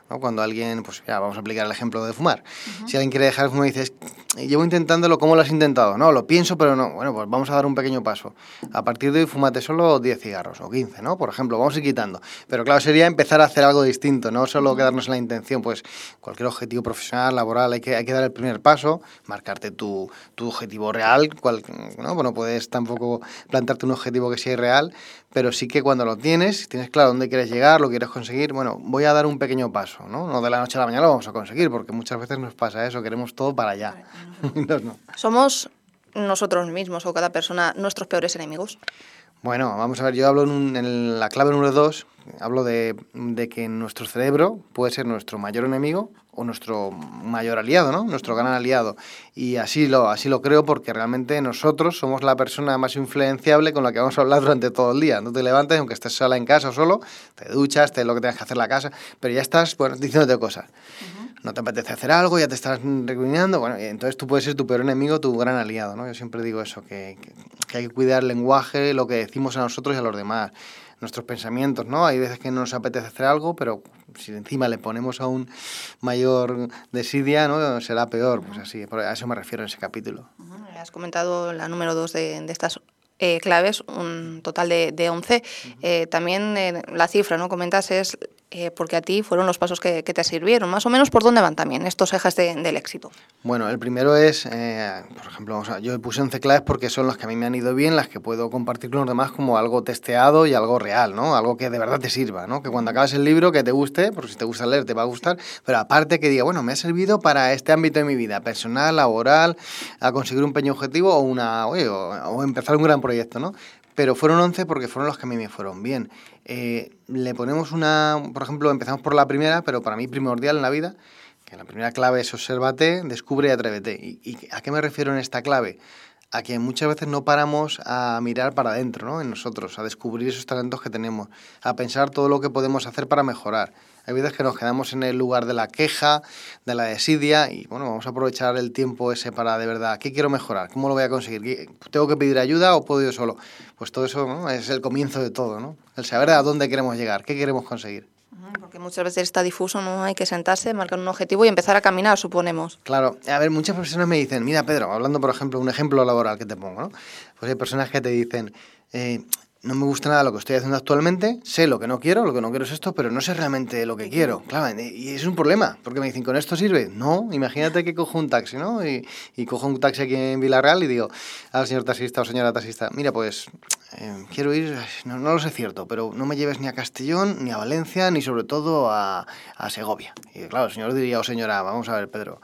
¿no? Cuando alguien, pues ya vamos a aplicar el ejemplo de fumar. Si alguien quiere dejar de fumar y dices, llevo intentándolo, ¿cómo lo has intentado? No, lo pienso, pero no. Bueno, pues vamos a dar un pequeño paso. A partir de hoy, fúmate solo 10 cigarros o 15, ¿no? Por ejemplo, vamos a ir quitando. Pero claro, sería empezar a hacer algo distinto, no solo quedarnos en la intención. Pues cualquier objetivo profesional, laboral, hay que dar el primer paso, marcarte tu objetivo real, ¿no? Bueno, puedes tampoco plantarte un objetivo que sea irreal, pero sí que cuando lo tienes claro dónde quieres llegar, lo quieres conseguir, bueno, voy a dar un pequeño paso, ¿no? No de la noche a la mañana lo vamos a conseguir, porque muchas veces nos pasa eso, queremos todo para allá. No. ¿Somos nosotros mismos o cada persona nuestros peores enemigos? Bueno, vamos a ver, yo hablo en la clave número 2, hablo de que nuestro cerebro puede ser nuestro mayor enemigo o nuestro mayor aliado, ¿no? Nuestro gran aliado. Y así lo creo porque realmente nosotros somos la persona más influenciable con la que vamos a hablar durante todo el día. No te levantas, aunque estés sola en casa o solo, te duchas, te lo que tengas que hacer en la casa, pero ya estás, bueno, diciéndote cosas. No te apetece hacer algo, ya te estás recriminando, bueno, y entonces tú puedes ser tu peor enemigo, tu gran aliado, ¿no? Yo siempre digo eso, que hay que cuidar el lenguaje, lo que decimos a nosotros y a los demás, nuestros pensamientos, ¿no? Hay veces que no nos apetece hacer algo, pero si encima le ponemos aún mayor desidia, ¿no? Será peor, pues así, a eso me refiero en ese capítulo. Has comentado la número 2 de estas claves, un total de 11. También la cifra, ¿no? Comentas es porque a ti fueron los pasos que te sirvieron. Más o menos, ¿por dónde van también estos ejes del éxito? Bueno, el primero es, por ejemplo, yo puse 11 claves porque son las que a mí me han ido bien, las que puedo compartir con los demás como algo testeado y algo real, ¿no? Algo que de verdad te sirva, ¿no? Que cuando acabes el libro que te guste, porque si te gusta leer te va a gustar, pero aparte que diga, bueno, me ha servido para este ámbito de mi vida, personal, laboral, a conseguir un pequeño objetivo o empezar un gran proyecto, ¿no? Pero fueron 11 porque fueron los que a mí me fueron bien. Le ponemos por ejemplo, empezamos por la primera, pero para mí primordial en la vida, que la primera clave es obsérvate, descubre y atrévete. ¿Y a qué me refiero en esta clave? A que muchas veces no paramos a mirar para adentro, ¿no? En nosotros, a descubrir esos talentos que tenemos, a pensar todo lo que podemos hacer para mejorar. Hay veces que nos quedamos en el lugar de la queja, de la desidia y, bueno, vamos a aprovechar el tiempo ese para, de verdad, ¿qué quiero mejorar? ¿Cómo lo voy a conseguir? ¿Tengo que pedir ayuda o puedo yo solo? Pues todo eso, ¿no? Es el comienzo de todo, ¿no? El saber a dónde queremos llegar, qué queremos conseguir. Porque muchas veces está difuso, ¿no? Hay que sentarse, marcar un objetivo y empezar a caminar, suponemos. Claro. A ver, muchas personas me dicen, mira, Pedro, hablando, por ejemplo, un ejemplo laboral que te pongo, ¿no? Pues hay personas que te dicen, no me gusta nada lo que estoy haciendo actualmente, sé lo que no quiero es esto, pero no sé realmente lo que quiero. Claro, y es un problema, porque me dicen, ¿con esto sirve? No, imagínate que cojo un taxi, ¿no? Y cojo un taxi aquí en Villarreal y digo al señor taxista o señora taxista, mira, pues quiero ir, no lo sé cierto, pero no me lleves ni a Castellón, ni a Valencia, ni sobre todo a Segovia. Y claro, el señor diría, señora, vamos a ver, Pedro,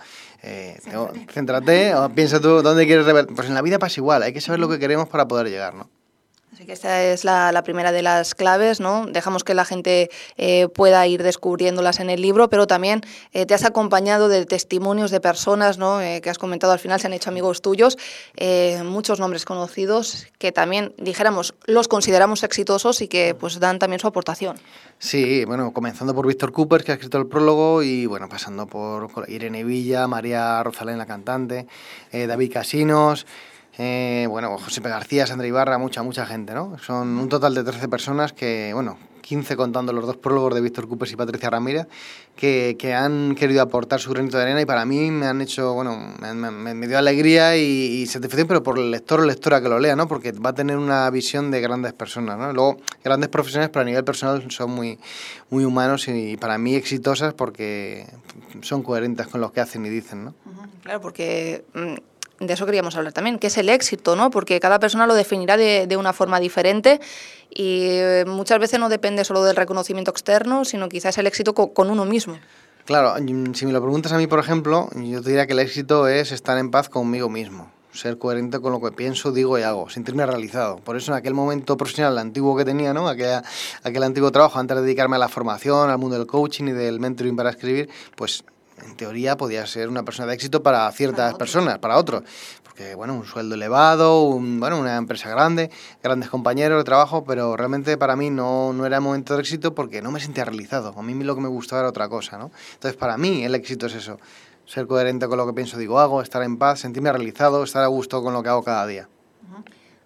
céntrate, o piensa tú dónde quieres revertir. Pues en la vida pasa igual, hay que saber lo que queremos para poder llegar, ¿no? Así que esta es la primera de las claves, ¿no? Dejamos que la gente pueda ir descubriéndolas en el libro, pero también te has acompañado de testimonios de personas, ¿no? Que has comentado al final se han hecho amigos tuyos, muchos nombres conocidos que también, dijéramos, los consideramos exitosos y que pues dan también su aportación. Sí, bueno, comenzando por Víctor Cooper, que ha escrito el prólogo, y bueno, pasando por Irene Villa, María Rosalén, la cantante, David Casinos, bueno, José P. García, Sandra Ibarra, mucha gente, ¿no? Son un total de 13 personas que, bueno, 15 contando los dos prólogos de Víctor Cooper y Patricia Ramírez, que han querido aportar su granito de arena y para mí me han hecho, bueno, me dio alegría y satisfacción, pero por el lector o lectora que lo lea, ¿no? Porque va a tener una visión de grandes personas, ¿no? Luego, grandes profesionales, pero a nivel personal son muy humanos y para mí exitosas porque son coherentes con lo que hacen y dicen, ¿no? Claro, porque de eso queríamos hablar también, que es el éxito, ¿no? Porque cada persona lo definirá de una forma diferente y muchas veces no depende solo del reconocimiento externo, sino quizás el éxito con uno mismo. Claro, si me lo preguntas a mí, por ejemplo, yo te diría que el éxito es estar en paz conmigo mismo, ser coherente con lo que pienso, digo y hago, sentirme realizado. Por eso en aquel momento profesional antiguo que tenía, ¿no? Aquel antiguo trabajo, antes de dedicarme a la formación, al mundo del coaching y del mentoring para escribir, pues en teoría podía ser una persona de éxito para ciertas personas, para otros. Porque, bueno, un sueldo elevado, una empresa grande, grandes compañeros de trabajo, pero realmente para mí no era momento de éxito porque no me sentía realizado. A mí lo que me gustaba era otra cosa, ¿no? Entonces, para mí el éxito es eso, ser coherente con lo que pienso, digo, hago, estar en paz, sentirme realizado, estar a gusto con lo que hago cada día.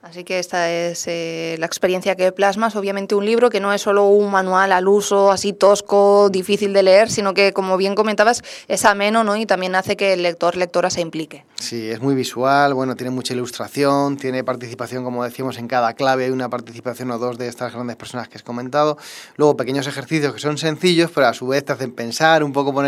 Así que esta es la experiencia que plasmas, obviamente un libro que no es solo un manual al uso, así tosco, difícil de leer, sino que, como bien comentabas, es ameno, ¿no? Y también hace que el lectora se implique. Sí, es muy visual, bueno, tiene mucha ilustración, tiene participación, como decíamos, en cada clave hay una participación o dos de estas grandes personas que has comentado. Luego pequeños ejercicios que son sencillos, pero a su vez te hacen pensar, un poco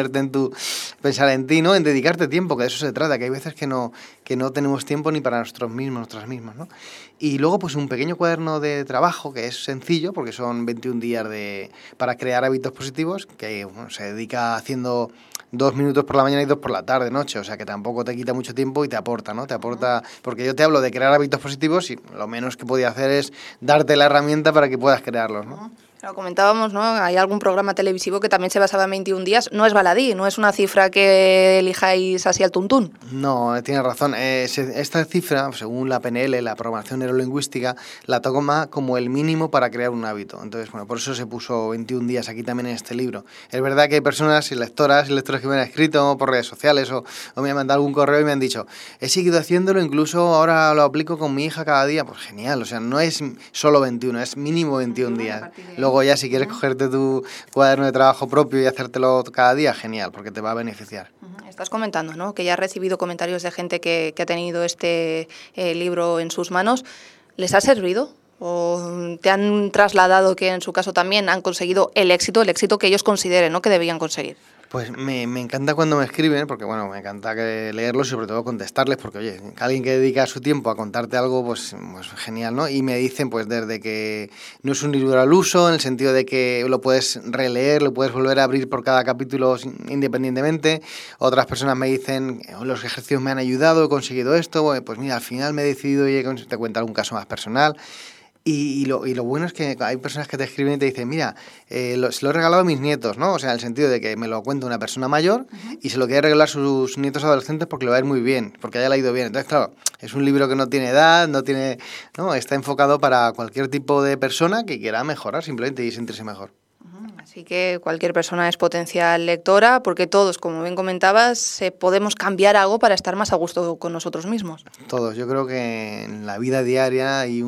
pensar en ti, ¿no? En dedicarte tiempo, que de eso se trata, que hay veces que no tenemos tiempo ni para nosotros mismos, nosotras mismas, ¿no? Y luego pues un pequeño cuaderno de trabajo que es sencillo porque son 21 días para crear hábitos positivos que se dedica haciendo 2 minutos por la mañana y 2 por la tarde, noche, o sea que tampoco te quita mucho tiempo y te aporta, ¿no? Te aporta, porque yo te hablo de crear hábitos positivos y lo menos que podía hacer es darte la herramienta para que puedas crearlos, ¿no? Lo comentábamos, ¿no? Hay algún programa televisivo que también se basaba en 21 días. No es baladí, no es una cifra que elijáis así al tuntún. No, tienes razón. Esta cifra, según la PNL, la programación neurolingüística, la toma como el mínimo para crear un hábito. Entonces, bueno, por eso se puso 21 días aquí también en este libro. Es verdad que hay personas y lectoras que me han escrito por redes sociales o me han mandado algún correo y me han dicho, he seguido haciéndolo, incluso ahora lo aplico con mi hija cada día. Pues genial, o sea, no es solo 21, es mínimo 21 días. Luego ya si quieres cogerte tu cuaderno de trabajo propio y hacértelo cada día, genial, porque te va a beneficiar. Estás comentando, ¿no? Que ya has recibido comentarios de gente que ha tenido este libro en sus manos. ¿Les ha servido? ¿O te han trasladado que en su caso también han conseguido el éxito que ellos consideren, ¿no? Que debían conseguir? Pues me encanta cuando me escriben, porque bueno, me encanta leerlos y sobre todo contestarles, porque oye, alguien que dedica su tiempo a contarte algo, pues genial, ¿no? Y me dicen pues desde que no es un libro al uso, en el sentido de que lo puedes releer, lo puedes volver a abrir por cada capítulo independientemente. Otras personas me dicen, los ejercicios me han ayudado, he conseguido esto, bueno, pues mira, al final me he decidido y te cuento algún caso más personal. Y lo bueno es que hay personas que te escriben y te dicen, mira, se lo he regalado a mis nietos, ¿no? O sea, en el sentido de que me lo cuenta una persona mayor y se lo quiere regalar a sus nietos adolescentes porque lo va a ir muy bien, porque haya leído bien. Entonces, claro, es un libro que no tiene edad, no, está enfocado para cualquier tipo de persona que quiera mejorar simplemente y sentirse mejor. Así que cualquier persona es potencial lectora, porque todos, como bien comentabas, podemos cambiar algo para estar más a gusto con nosotros mismos. Todos. Yo creo que en la vida diaria hay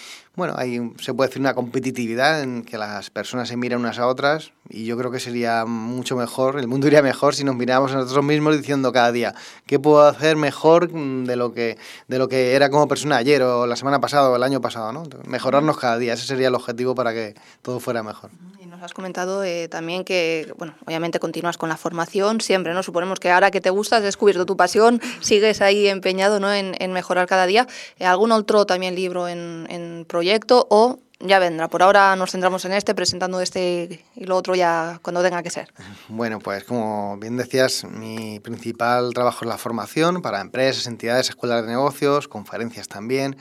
se puede decir una competitividad en que las personas se miran unas a otras y yo creo que sería mucho mejor, el mundo iría mejor si nos miráramos a nosotros mismos diciendo cada día qué puedo hacer mejor de lo que era como persona ayer o la semana pasada o el año pasado, ¿no? Mejorarnos cada día, ese sería el objetivo para que todo fuera mejor. Nos has comentado también que, bueno, obviamente continúas con la formación siempre, ¿no? Suponemos que ahora que te gusta, has descubierto tu pasión, sigues ahí empeñado, ¿no? en mejorar cada día. ¿Algún otro también libro en proyecto o ya vendrá? Por ahora nos centramos en presentando y lo otro ya cuando tenga que ser. Bueno, pues como bien decías, mi principal trabajo es la formación para empresas, entidades, escuelas de negocios, conferencias también,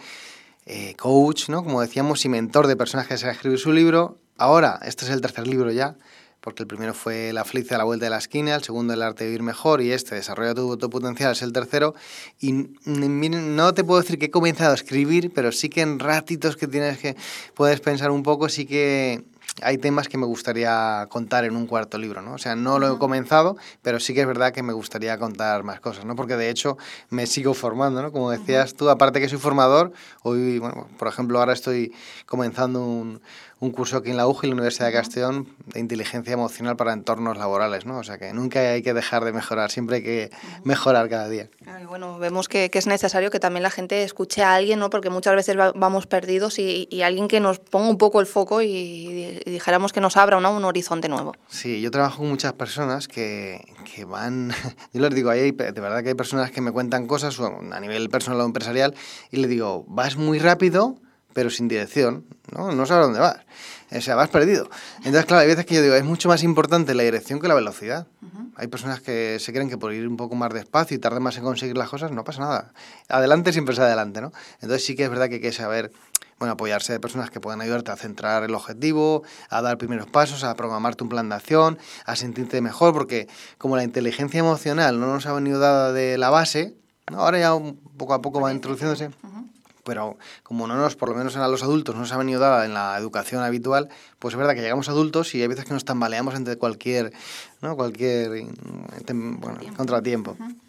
coach, ¿no? Como decíamos, y mentor de personas que desean escribir su libro. Ahora, este es el tercer libro ya, porque el primero fue La felicidad a la vuelta de la esquina, el segundo El arte de vivir mejor y Desarrolla tu potencial es el tercero. Y miren, no te puedo decir que he comenzado a escribir, pero sí que en ratitos que puedes pensar un poco, sí que hay temas que me gustaría contar en un cuarto libro, ¿no? O sea, no lo he comenzado, pero sí que es verdad que me gustaría contar más cosas, ¿no? Porque de hecho me sigo formando, ¿no? Como decías tú, aparte que soy formador, hoy, bueno, por ejemplo, ahora estoy comenzando un curso aquí en la UGI, en la Universidad de Castellón, de inteligencia emocional para entornos laborales, ¿no? O sea que nunca hay que dejar de mejorar, siempre hay que mejorar cada día. Bueno, vemos que es necesario que también la gente escuche a alguien, ¿no? Porque muchas veces vamos perdidos y alguien que nos ponga un poco el foco y dijéramos que nos abra, ¿no? Un horizonte nuevo. Sí, yo trabajo con muchas personas que van, yo les digo, de verdad que hay personas que me cuentan cosas a nivel personal o empresarial y les digo, vas muy rápido, pero sin dirección, ¿no? No sabes dónde vas. O sea, vas perdido. Entonces, claro, hay veces que yo digo, es mucho más importante la dirección que la velocidad. Hay personas que se creen que por ir un poco más despacio y tardar más en conseguir las cosas, no pasa nada. Adelante siempre es adelante, ¿no? Entonces sí que es verdad que hay que saber, bueno, apoyarse de personas que puedan ayudarte a centrar el objetivo, a dar primeros pasos, a programarte un plan de acción, a sentirte mejor, porque como la inteligencia emocional no nos ha venido dada de la base, ¿no? Ahora ya poco a poco va introduciéndose. Pero como por lo menos a los adultos, no nos ha venido dada en la educación habitual, pues es verdad que llegamos adultos y hay veces que nos tambaleamos ante cualquier contratiempo.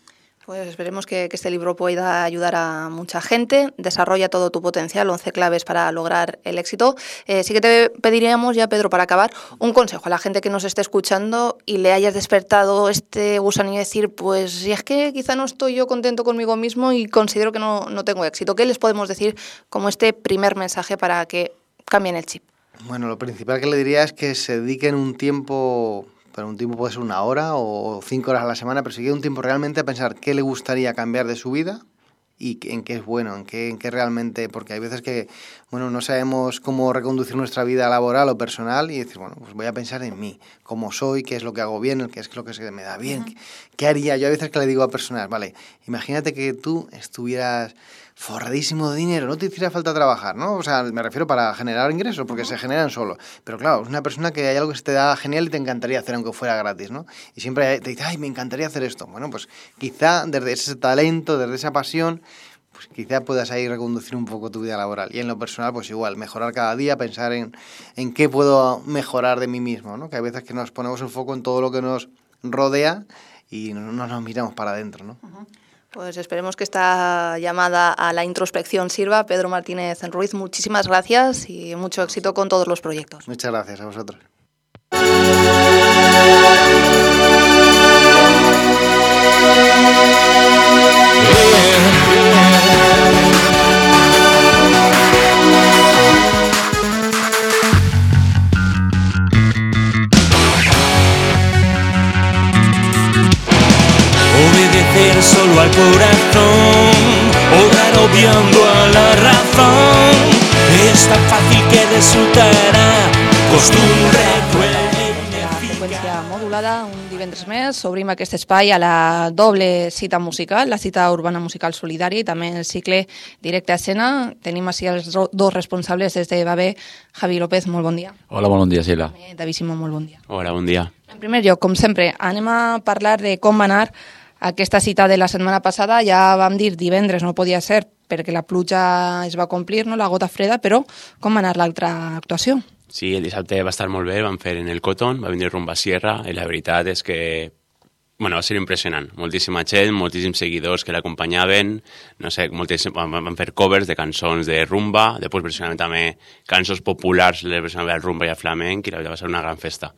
Pues esperemos que este libro pueda ayudar a mucha gente. Desarrolla todo tu potencial, 11 claves para lograr el éxito. Sí que te pediríamos ya, Pedro, para acabar, un consejo a la gente que nos esté escuchando y le hayas despertado este gusanillo de decir, pues si es que quizá no estoy yo contento conmigo mismo y considero que no tengo éxito. ¿Qué les podemos decir como este primer mensaje para que cambien el chip? Bueno, lo principal que le diría es que se dediquen un tiempo... Pero un tiempo puede ser 1 hora o 5 horas a la semana, pero si queda un tiempo realmente a pensar qué le gustaría cambiar de su vida y en qué es bueno, en qué realmente, porque hay veces que no sabemos cómo reconducir nuestra vida laboral o personal y decir, pues voy a pensar en mí, cómo soy, qué es lo que hago bien, qué es lo que me da bien, qué haría. Yo a veces que le digo a personas, vale, imagínate que tú estuvieras forradísimo de dinero, no te hiciera falta trabajar, ¿no? O sea, me refiero para generar ingresos, porque se generan solo. Pero claro, es una persona que hay algo que se te da genial y te encantaría hacer, aunque fuera gratis, ¿no? Y siempre te dice, ay, me encantaría hacer esto. Bueno, pues quizá desde ese talento, desde esa pasión, pues quizá puedas ahí reconducir un poco tu vida laboral. Y en lo personal, pues igual, mejorar cada día, pensar en qué puedo mejorar de mí mismo, ¿no? Que hay veces que nos ponemos el foco en todo lo que nos rodea y no nos miramos para adentro, ¿no? Pues esperemos que esta llamada a la introspección sirva. Pedro Martínez Ruiz, muchísimas gracias y mucho éxito con todos los proyectos. Muchas gracias a vosotros. Obedecer solo al corazón, obrar obviando a la razón, es tan fácil que resultarà costumbre cruel e ineficaç. Freqüència modulada, un divendres més, obrim aquest espai a la doble cita musical, la cita urbana musical solidària i també el cicle directe a escena. Tenim així els dos responsables des de Babé. Javi López, molt bon dia. Hola, molt bon dia, Sheila. David Simó, molt bon dia. Hola, bon dia. En primer lloc, com sempre, anem a parlar de com va anar aquesta cita de la setmana passada. Ja vam dir divendres, no podia ser perquè la pluja es va complir, no? La gota freda, però com va anar l'altra actuació? Sí, el dissabte va estar molt bé, vam fer en el Cotton, va venir rumba Sierra, i la veritat és que va ser impressionant. Moltíssima gent, moltíssims seguidors que l'acompanyaven, no sé, van fer covers de cançons de rumba, després versionaven també cançons populars, les versionaven al rumba i al flamenc, i la veritat va ser una gran festa.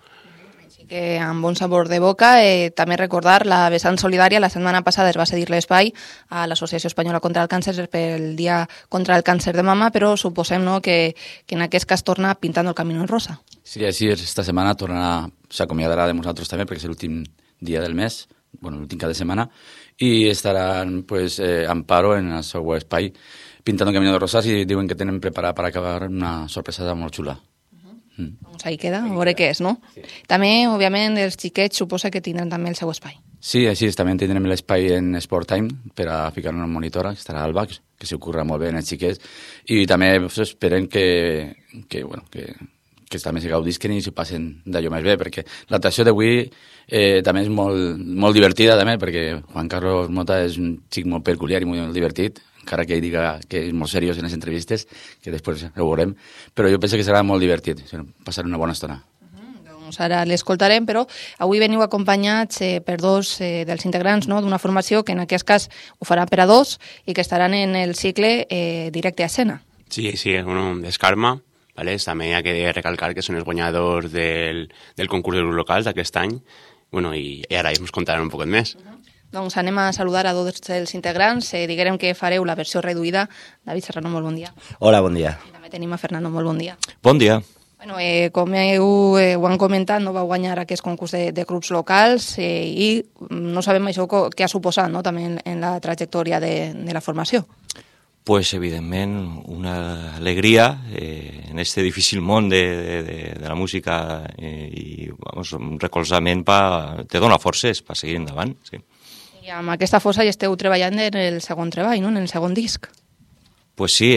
Que amb bon sabor de boca, també recordar la vessant solidària. La setmana passada es va cedir l'espai a l'Associació Espanyola contra el Càncer pel Dia contra el Càncer de Mama, però suposem que en aquest cas torna Pintando el Camino en Rosa. Sí, així és. Esta setmana s'acomiadarà de nosaltres també, perquè és l'últim dia del mes, l'últim cada setmana, i estaran Amparo en el seu espai Pintando el Camino de Rosas i diuen que tenen preparat per acabar una sorpresa molt xula. Doncs ahí queda, a veure què és, no? Sí. També, òbviament, els xiquets suposa que tindran també el seu espai. Sí, així és, també tindrem l'espai en Sport Time per a ficar una monitora, que estarà Alba, que s'hi ocorre molt bé en els xiquets, i també esperem que també s'hi gaudisquen i s'hi passen d'allò més bé, perquè l'actuació d'avui també és molt divertida, també, perquè Juan Carlos Mota és un xic molt peculiar i molt divertit, encara que ell diga que és molt seriós en les entrevistes, que després ho veurem, però jo penso que serà molt divertit, passar una bona estona. Doncs ara l'escoltarem, però avui veniu acompanyats per dos dels integrants d'una formació que en aquest cas ho farà per a dos i que estaran en el cicle directe a escena. Sí, un d'Escarma, també hi ha que recalcar que són els guanyadors del concurs de grups locals d'aquest any, i ara ells ens contaran un poc més. Doncs anem a saludar a dos dels integrants. Diguem que fareu la versió reduïda. David Serrano, molt bon dia. Hola, bon dia. I també tenim a Fernando, molt bon dia. Bon dia. Com ho han comentat, va guanyar aquest concurs de grups locals i no sabem això què ha suposat també en la trajectòria de la formació. Pues evidentment una alegria en este difícil món de la música i un recolzament te dona forces per seguir endavant, sí. I amb aquesta força ja esteu treballant en el segon treball, en el segon disc. Pues sí,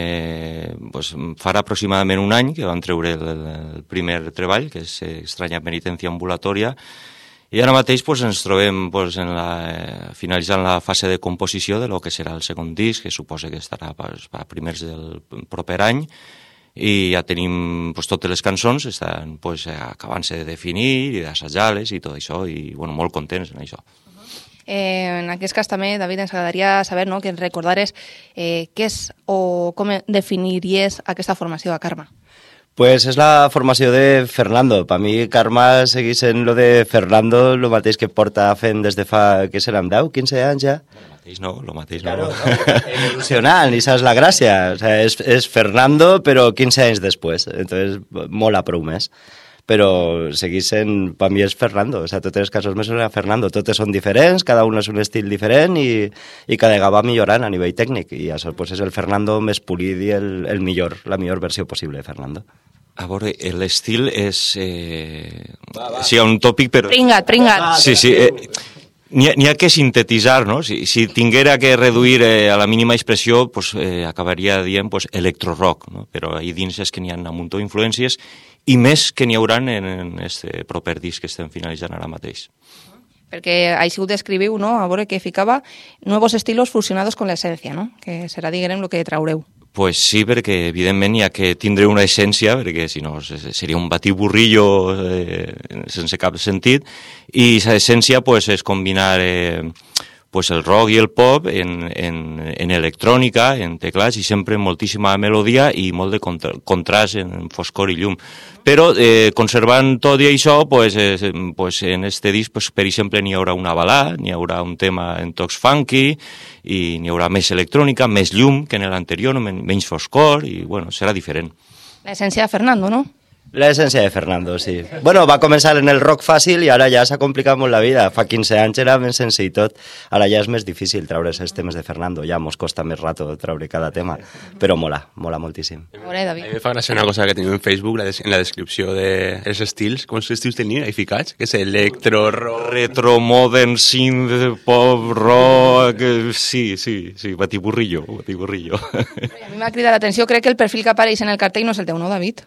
farà aproximadament un any que vam treure el primer treball, que és Estranya Penitència Ambulatòria, i ara mateix ens trobem finalitzant la fase de composició de lo que serà el segon disc, que suposa que estarà a primers del proper any, i ja tenim totes les cançons, estan acabant-se de definir i d'assajar-les i tot això, i molt contents en això. En aquest cas també, David, ens agradaria saber, no?, que ens recordares què és o com definiries aquesta formació a Karma. Pues és la formació de Fernando. Per mi Karma segueix sent lo de Fernando, el mateix que porta fent des de fa, què seran, 10, 15 anys ja? Lo mateix no. Claro, evolucionant, i saps la gràcia. O sea, és Fernando, però 15 anys després. Entonces, mola prou més. Però segueix sent, per mi és Fernando. O sea, totes les cançons més són Fernando. Totes són diferents, cada una és un estil diferent i cada vegada va millorant a nivell tècnic. I això pues, és el Fernando més polit i el millor, la millor versió possible de Fernando. A veure, l'estil és... Sí, un tòpic, però... Pringat. Sí. N'hi ha que sintetitzar, no? Si tinguera que reduir a la mínima expressió, pues, acabaria dient pues, electro-rock, no? Però ahí dins és que n'hi ha un munt d'influències i més que n'hi haurà en este proper disc que estem finalitzant ara mateix. Perquè així ho descriviu, no? A veure que ficava nuevos estilos fusionados con la esencia, no? Que serà, diguem, el que traureu. Pues sí, perquè evidentment hi ha que tindre una essència, perquè si no seria un batiburrillo sense cap sentit, i aquesta essència pues, és combinar pues, el rock i el pop en electrònica, en teclats, i sempre moltíssima melodia i molt de contrast en foscor i llum. Però conservant tot i això, pues, en este disc, pues, per exemple, n'hi haurà una balada, n'hi haurà un tema en tocs funky, i n'hi haurà més electrònica, més llum que en l'anterior, menys foscor, i bueno, serà diferent. L'essència de Fernando, no? L'essència de Fernando, sí. Bueno, va començar en el rock fàcil i ara ja s'ha complicat molt la vida. Fa 15 anys era més senzill tot. Ara ja és més difícil treure aquests temes de Fernando. Ja mos costa més rato treure cada tema. Però mola moltíssim. A veure, David. A mi me fa gràcia una cosa que teniu en Facebook, en la descripció dels estils. Quants estils teniu ahí ficats? Que és electro, rock... Retro, modern, synth, pop, rock... Sí, batiburrillo. A mi m'ha cridat l'atenció, crec que el perfil que apareix en el cartell no és el teu, no, David?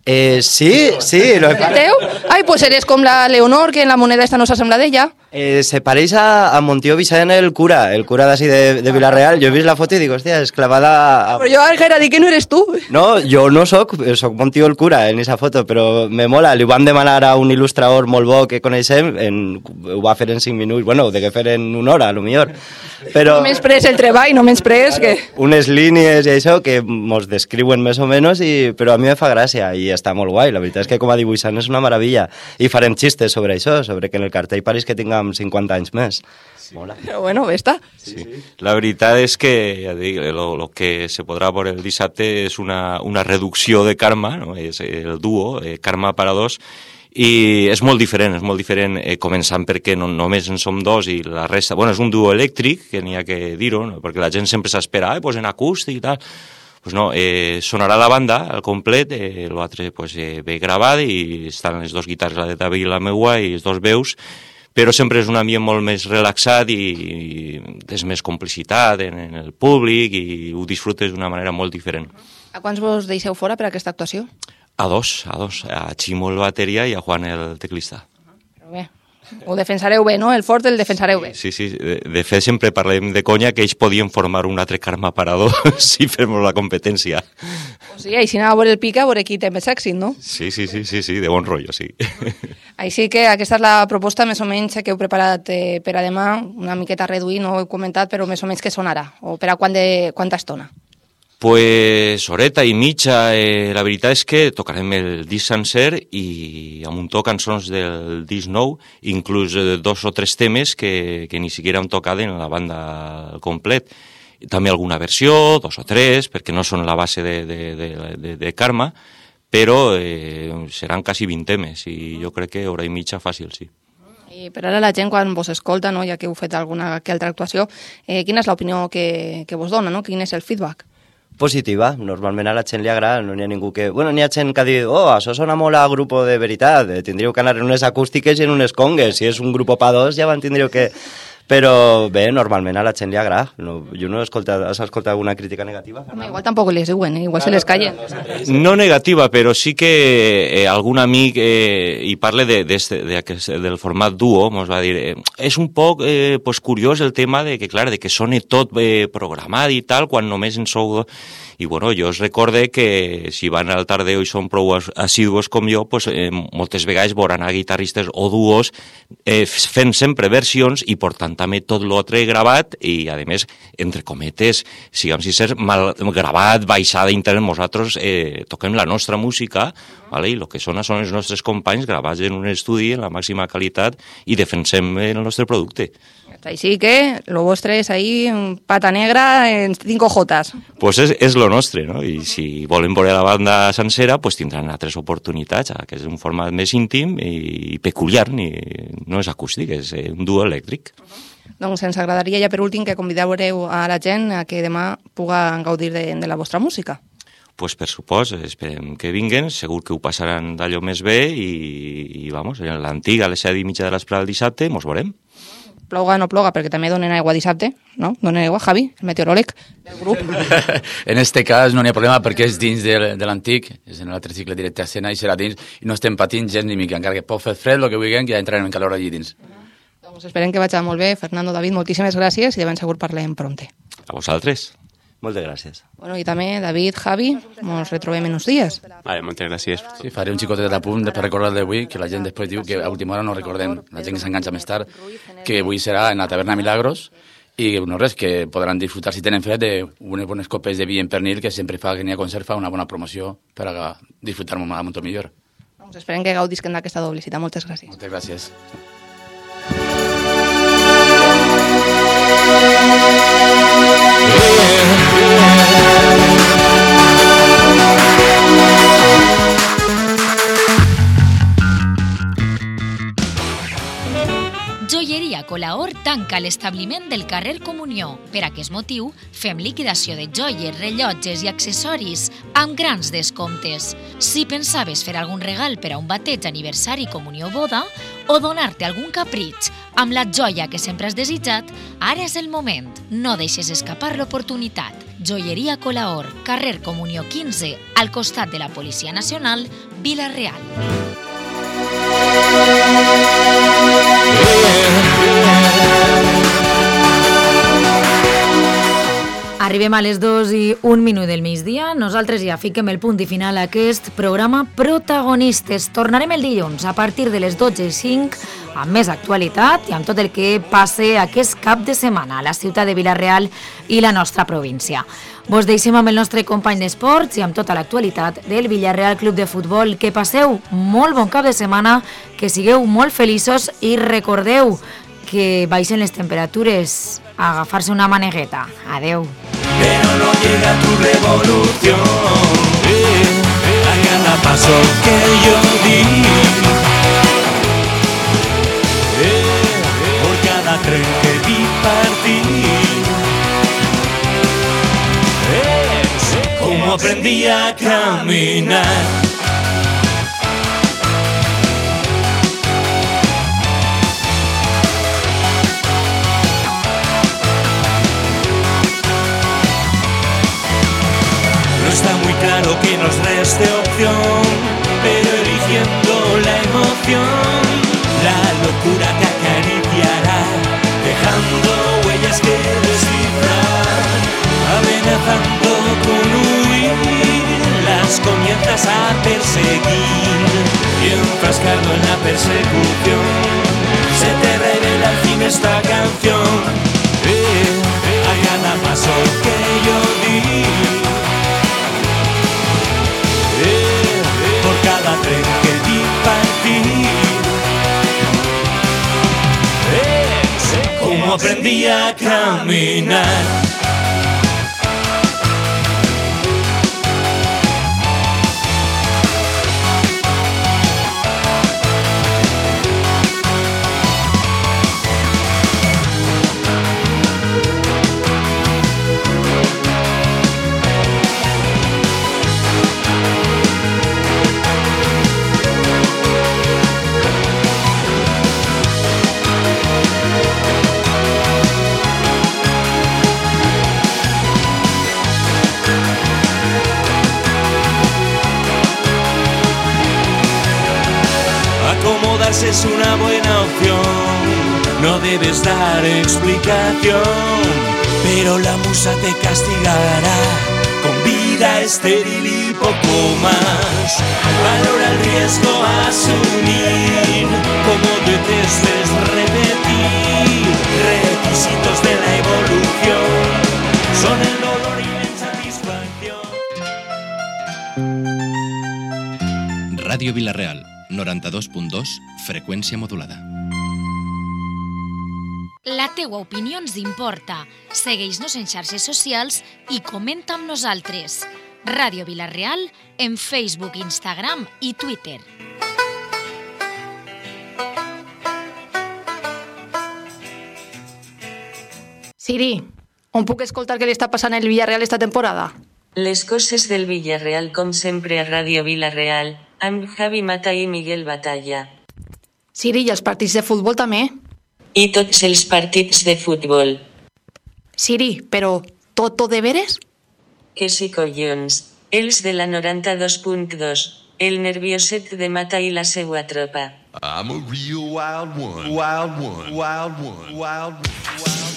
Sí. ¿El teu? Ai, pues eres com la Leonor, que en la moneda esta no s'assembla d'ella. Se pareix a Montió Vicent, el cura d'ací de Vilareal. Jo he vist la foto i dic, hòstia, és clavada... Però jo ara dic que no eres tu. No, jo no soc Montió el cura en aquesta foto, però me mola. Li van demanar a un il·lustrador molt bo que coneixem, ho va fer en 5 minuts, bueno, ho de que fer en 1 hora, a lo millor. Però... No menysprees el treball, no menysprees que... Unes línies i això que mos descriuen més o menys, però a mi me fa gràcia i està molt guai. La veritat és que com a dibuixant és una meravella. I farem xistes sobre això, sobre que en el cartell pareix que tinguem 50 anys més. Mola. Però bueno, està. Sí. La veritat és que, ja dic, lo que se podrà veure el dissabte és una reducció de Karma, no? És el duo, Karma para dos, i és molt diferent, començant perquè només en som dos i la resta... Bueno, és un duo elèctric, que n'hi ha que dir-ho, no? Perquè la gent sempre s'espera, pues en acústic i tal... Pues no, sonarà la banda al complet, l'altre pues, ve gravat i estan les 2 guitarres, la de David i la meua, i les 2 veus, però sempre és un ambient molt més relaxat i és més complicitat en el públic i ho disfrutes d'una manera molt diferent. A quants vos deixeu fora per aquesta actuació? A dos, a Ximo el bateria i a Juan el teclista. Però bé, ho defensareu bé, no? El fort el defensareu bé. Sí, de fet sempre parlem de conya que ells podien formar un altre Karma para dos si fem la competència. O sigui, així anava a veure el pica, a veure qui té més èxit, no? Sí, de bon rotllo, sí. Així que aquesta és la proposta més o menys que heu preparat per a demà, una miqueta reduït, no ho he comentat, però més o menys que sonarà, o per a quanta estona? Pues horeta i mitja, la veritat és que tocarem el disc sencer i amb un to cançons del disc nou, inclús 2 o 3 temes que ni siquiera hem tocat en la banda complet. També alguna versió, 2 o 3, perquè no són la base de Karma, però seran quasi 20 temes i jo crec que hora i mitja fàcil, sí. I per ara la gent, quan vos escolta, no, ja que heu fet alguna que altra actuació, quina és l'opinió que vos dona, no? Quin és el feedback? Positiva, normalment a la gent li agrada, no n'hi ha ningú que... Bueno, n'hi ha gent que ha dit, això sona molt a grup de veritat, tindríeu que anar en unes acústiques i en unes congues, si és un grup pa dos ja van tindríeu que... Però bé, normalment a la gent li agrada. No, jo no he escoltat... Has escoltat alguna crítica negativa? Igual tampoc les diuen, igual se les callen. No negativa, però sí que algun amic hi parla del format duo, mos va dir, és un poc pues, curiós el tema de que, clar, de que soni tot programat i tal, quan només en sou... I bueno, jo us recorde que si van al Tardeo i són prou assidus com jo, pues, moltes vegades veuran a guitarristes o duos fent sempre versions i portant tindran també tot l'altre gravat i, a més, entre cometes, siguem sincers, mal gravat, baixada internet, nosaltres toquem la nostra música, vale? I el que són els nostres companys gravats en un estudi en la màxima qualitat i defensem el nostre producte. Així que lo vostre és ahí, pata negra en 5 jotes. Pues és lo nostre, no? I si volen veure la banda sencera, pues tindran altres oportunitats, que és un format més íntim i peculiar, no és acústic, és un duo elèctric. Doncs ens agradaria ja per últim que convideu a la gent a que demà puguen gaudir de la vostra música. Pues per supost, esperem que vinguen, segur que ho passaran d'allò més bé i vamos, en l'antic a les 7:30 de l'esprà del dissabte mos veurem. Ploga o no ploga, perquè també donen aigua dissabte, no? Donen aigua, Javi, el meteoròleg del grup. En este cas no n'hi ha problema perquè és dins de l'antic, és en l'altre cicle directe a escena i serà dins, i no estem patint gens ni mica, encara que pot fer fred, el que vulguem, que ja entrarem en calor allí dins. Doncs esperem que vagi molt bé. Fernando, David, moltíssimes gràcies i de ben segur parlem pronte. A vosaltres. Moltes gràcies. Bueno, i també, David, Javi, ens retrobem en uns dies. Vale, moltes gràcies. Sí, faré un xicotet d'apunt per recordar d'avui, que la gent després diu que a última hora no recordem, la gent que s'enganxa més tard, que avui serà en la taverna Milagros, i no res, que podran disfrutar, si tenen fred, d'unes bones copes de vi en pernil, que sempre fa que n'hi ha concert, fa una bona promoció per a disfrutar molt millor. Doncs esperem que gaudisquen d'aquesta doble cita. Moltes gràcies. Moltes gràcies. Joieria Colaor tanca l'establiment del carrer Comunió. Per aquest motiu, fem liquidació de joies, rellotges i accessoris amb grans descomptes. Si pensaves fer algun regal per a un bateig, aniversari, comunió o boda, o donar-te algun capritx amb la joia que sempre has desitjat, ara és el moment. No deixes escapar l'oportunitat. Joieria Colaor, carrer Comunió 15, al costat de la Policia Nacional, Vila-real. Arribem a les 2:01 del migdia. Nosaltres ja fiquem el punt i final a aquest programa Protagonistes. Tornarem el dilluns a partir de les 12:05 amb més actualitat i amb tot el que passe aquest cap de setmana a la ciutat de Vila-real i la nostra província. Vos deixem amb el nostre company d'esports i amb tota l'actualitat del Villarreal Club de Futbol. Que passeu molt bon cap de setmana, que sigueu molt feliços i recordeu que baixen les temperatures, a agafarse una manegueta. Adeu. Pero no llega tu revolución, a cada paso que yo di, por cada tren que vi partir, como aprendí a caminar. Está muy claro que nos reste opción, pero eligiendo la emoción, la locura que acariciará, dejando huellas que descifrar, amenazando con huir, las comienzas a perseguir y enfrascado en la persecución, se te revela al fin esta canción, a cada paso que yo di. Por cada tren que vi partir, como aprendí a caminar. Acomodarse es una buena opción, no debes dar explicación, pero la musa te castigará con vida estéril y poco más. Valora el riesgo a asumir, como detestes repetir. Ràdio Vila-real, 92.2, freqüència modulada. La teua opinió ens importa. Segueix-nos en xarxes socials i comenta amb nosaltres. Ràdio Vila-real en Facebook, Instagram i Twitter. Siri, on puc escoltar què li està passant al Villarreal esta temporada? Les coses del Villarreal com sempre a Ràdio Vila-real, amb Javi Mata i Miguel Batalla. Siri, i els partits de futbol també? I tots els partits de futbol. Siri, però tot de veres? Que sí, collons. Els de la 92.2. El nervioset de Mata i la seua tropa. I'm a real wild one, wild one, wild one, wild one, wild one.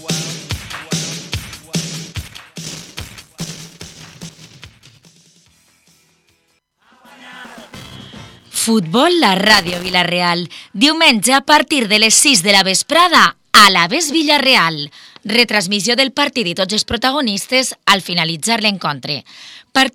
Futbol a Ràdio Vila-real. Diumenge a partir de les 6 de la vesprada, a la Ves Villarreal. Retransmissió del partit i tots els protagonistes al finalitzar l'encontre.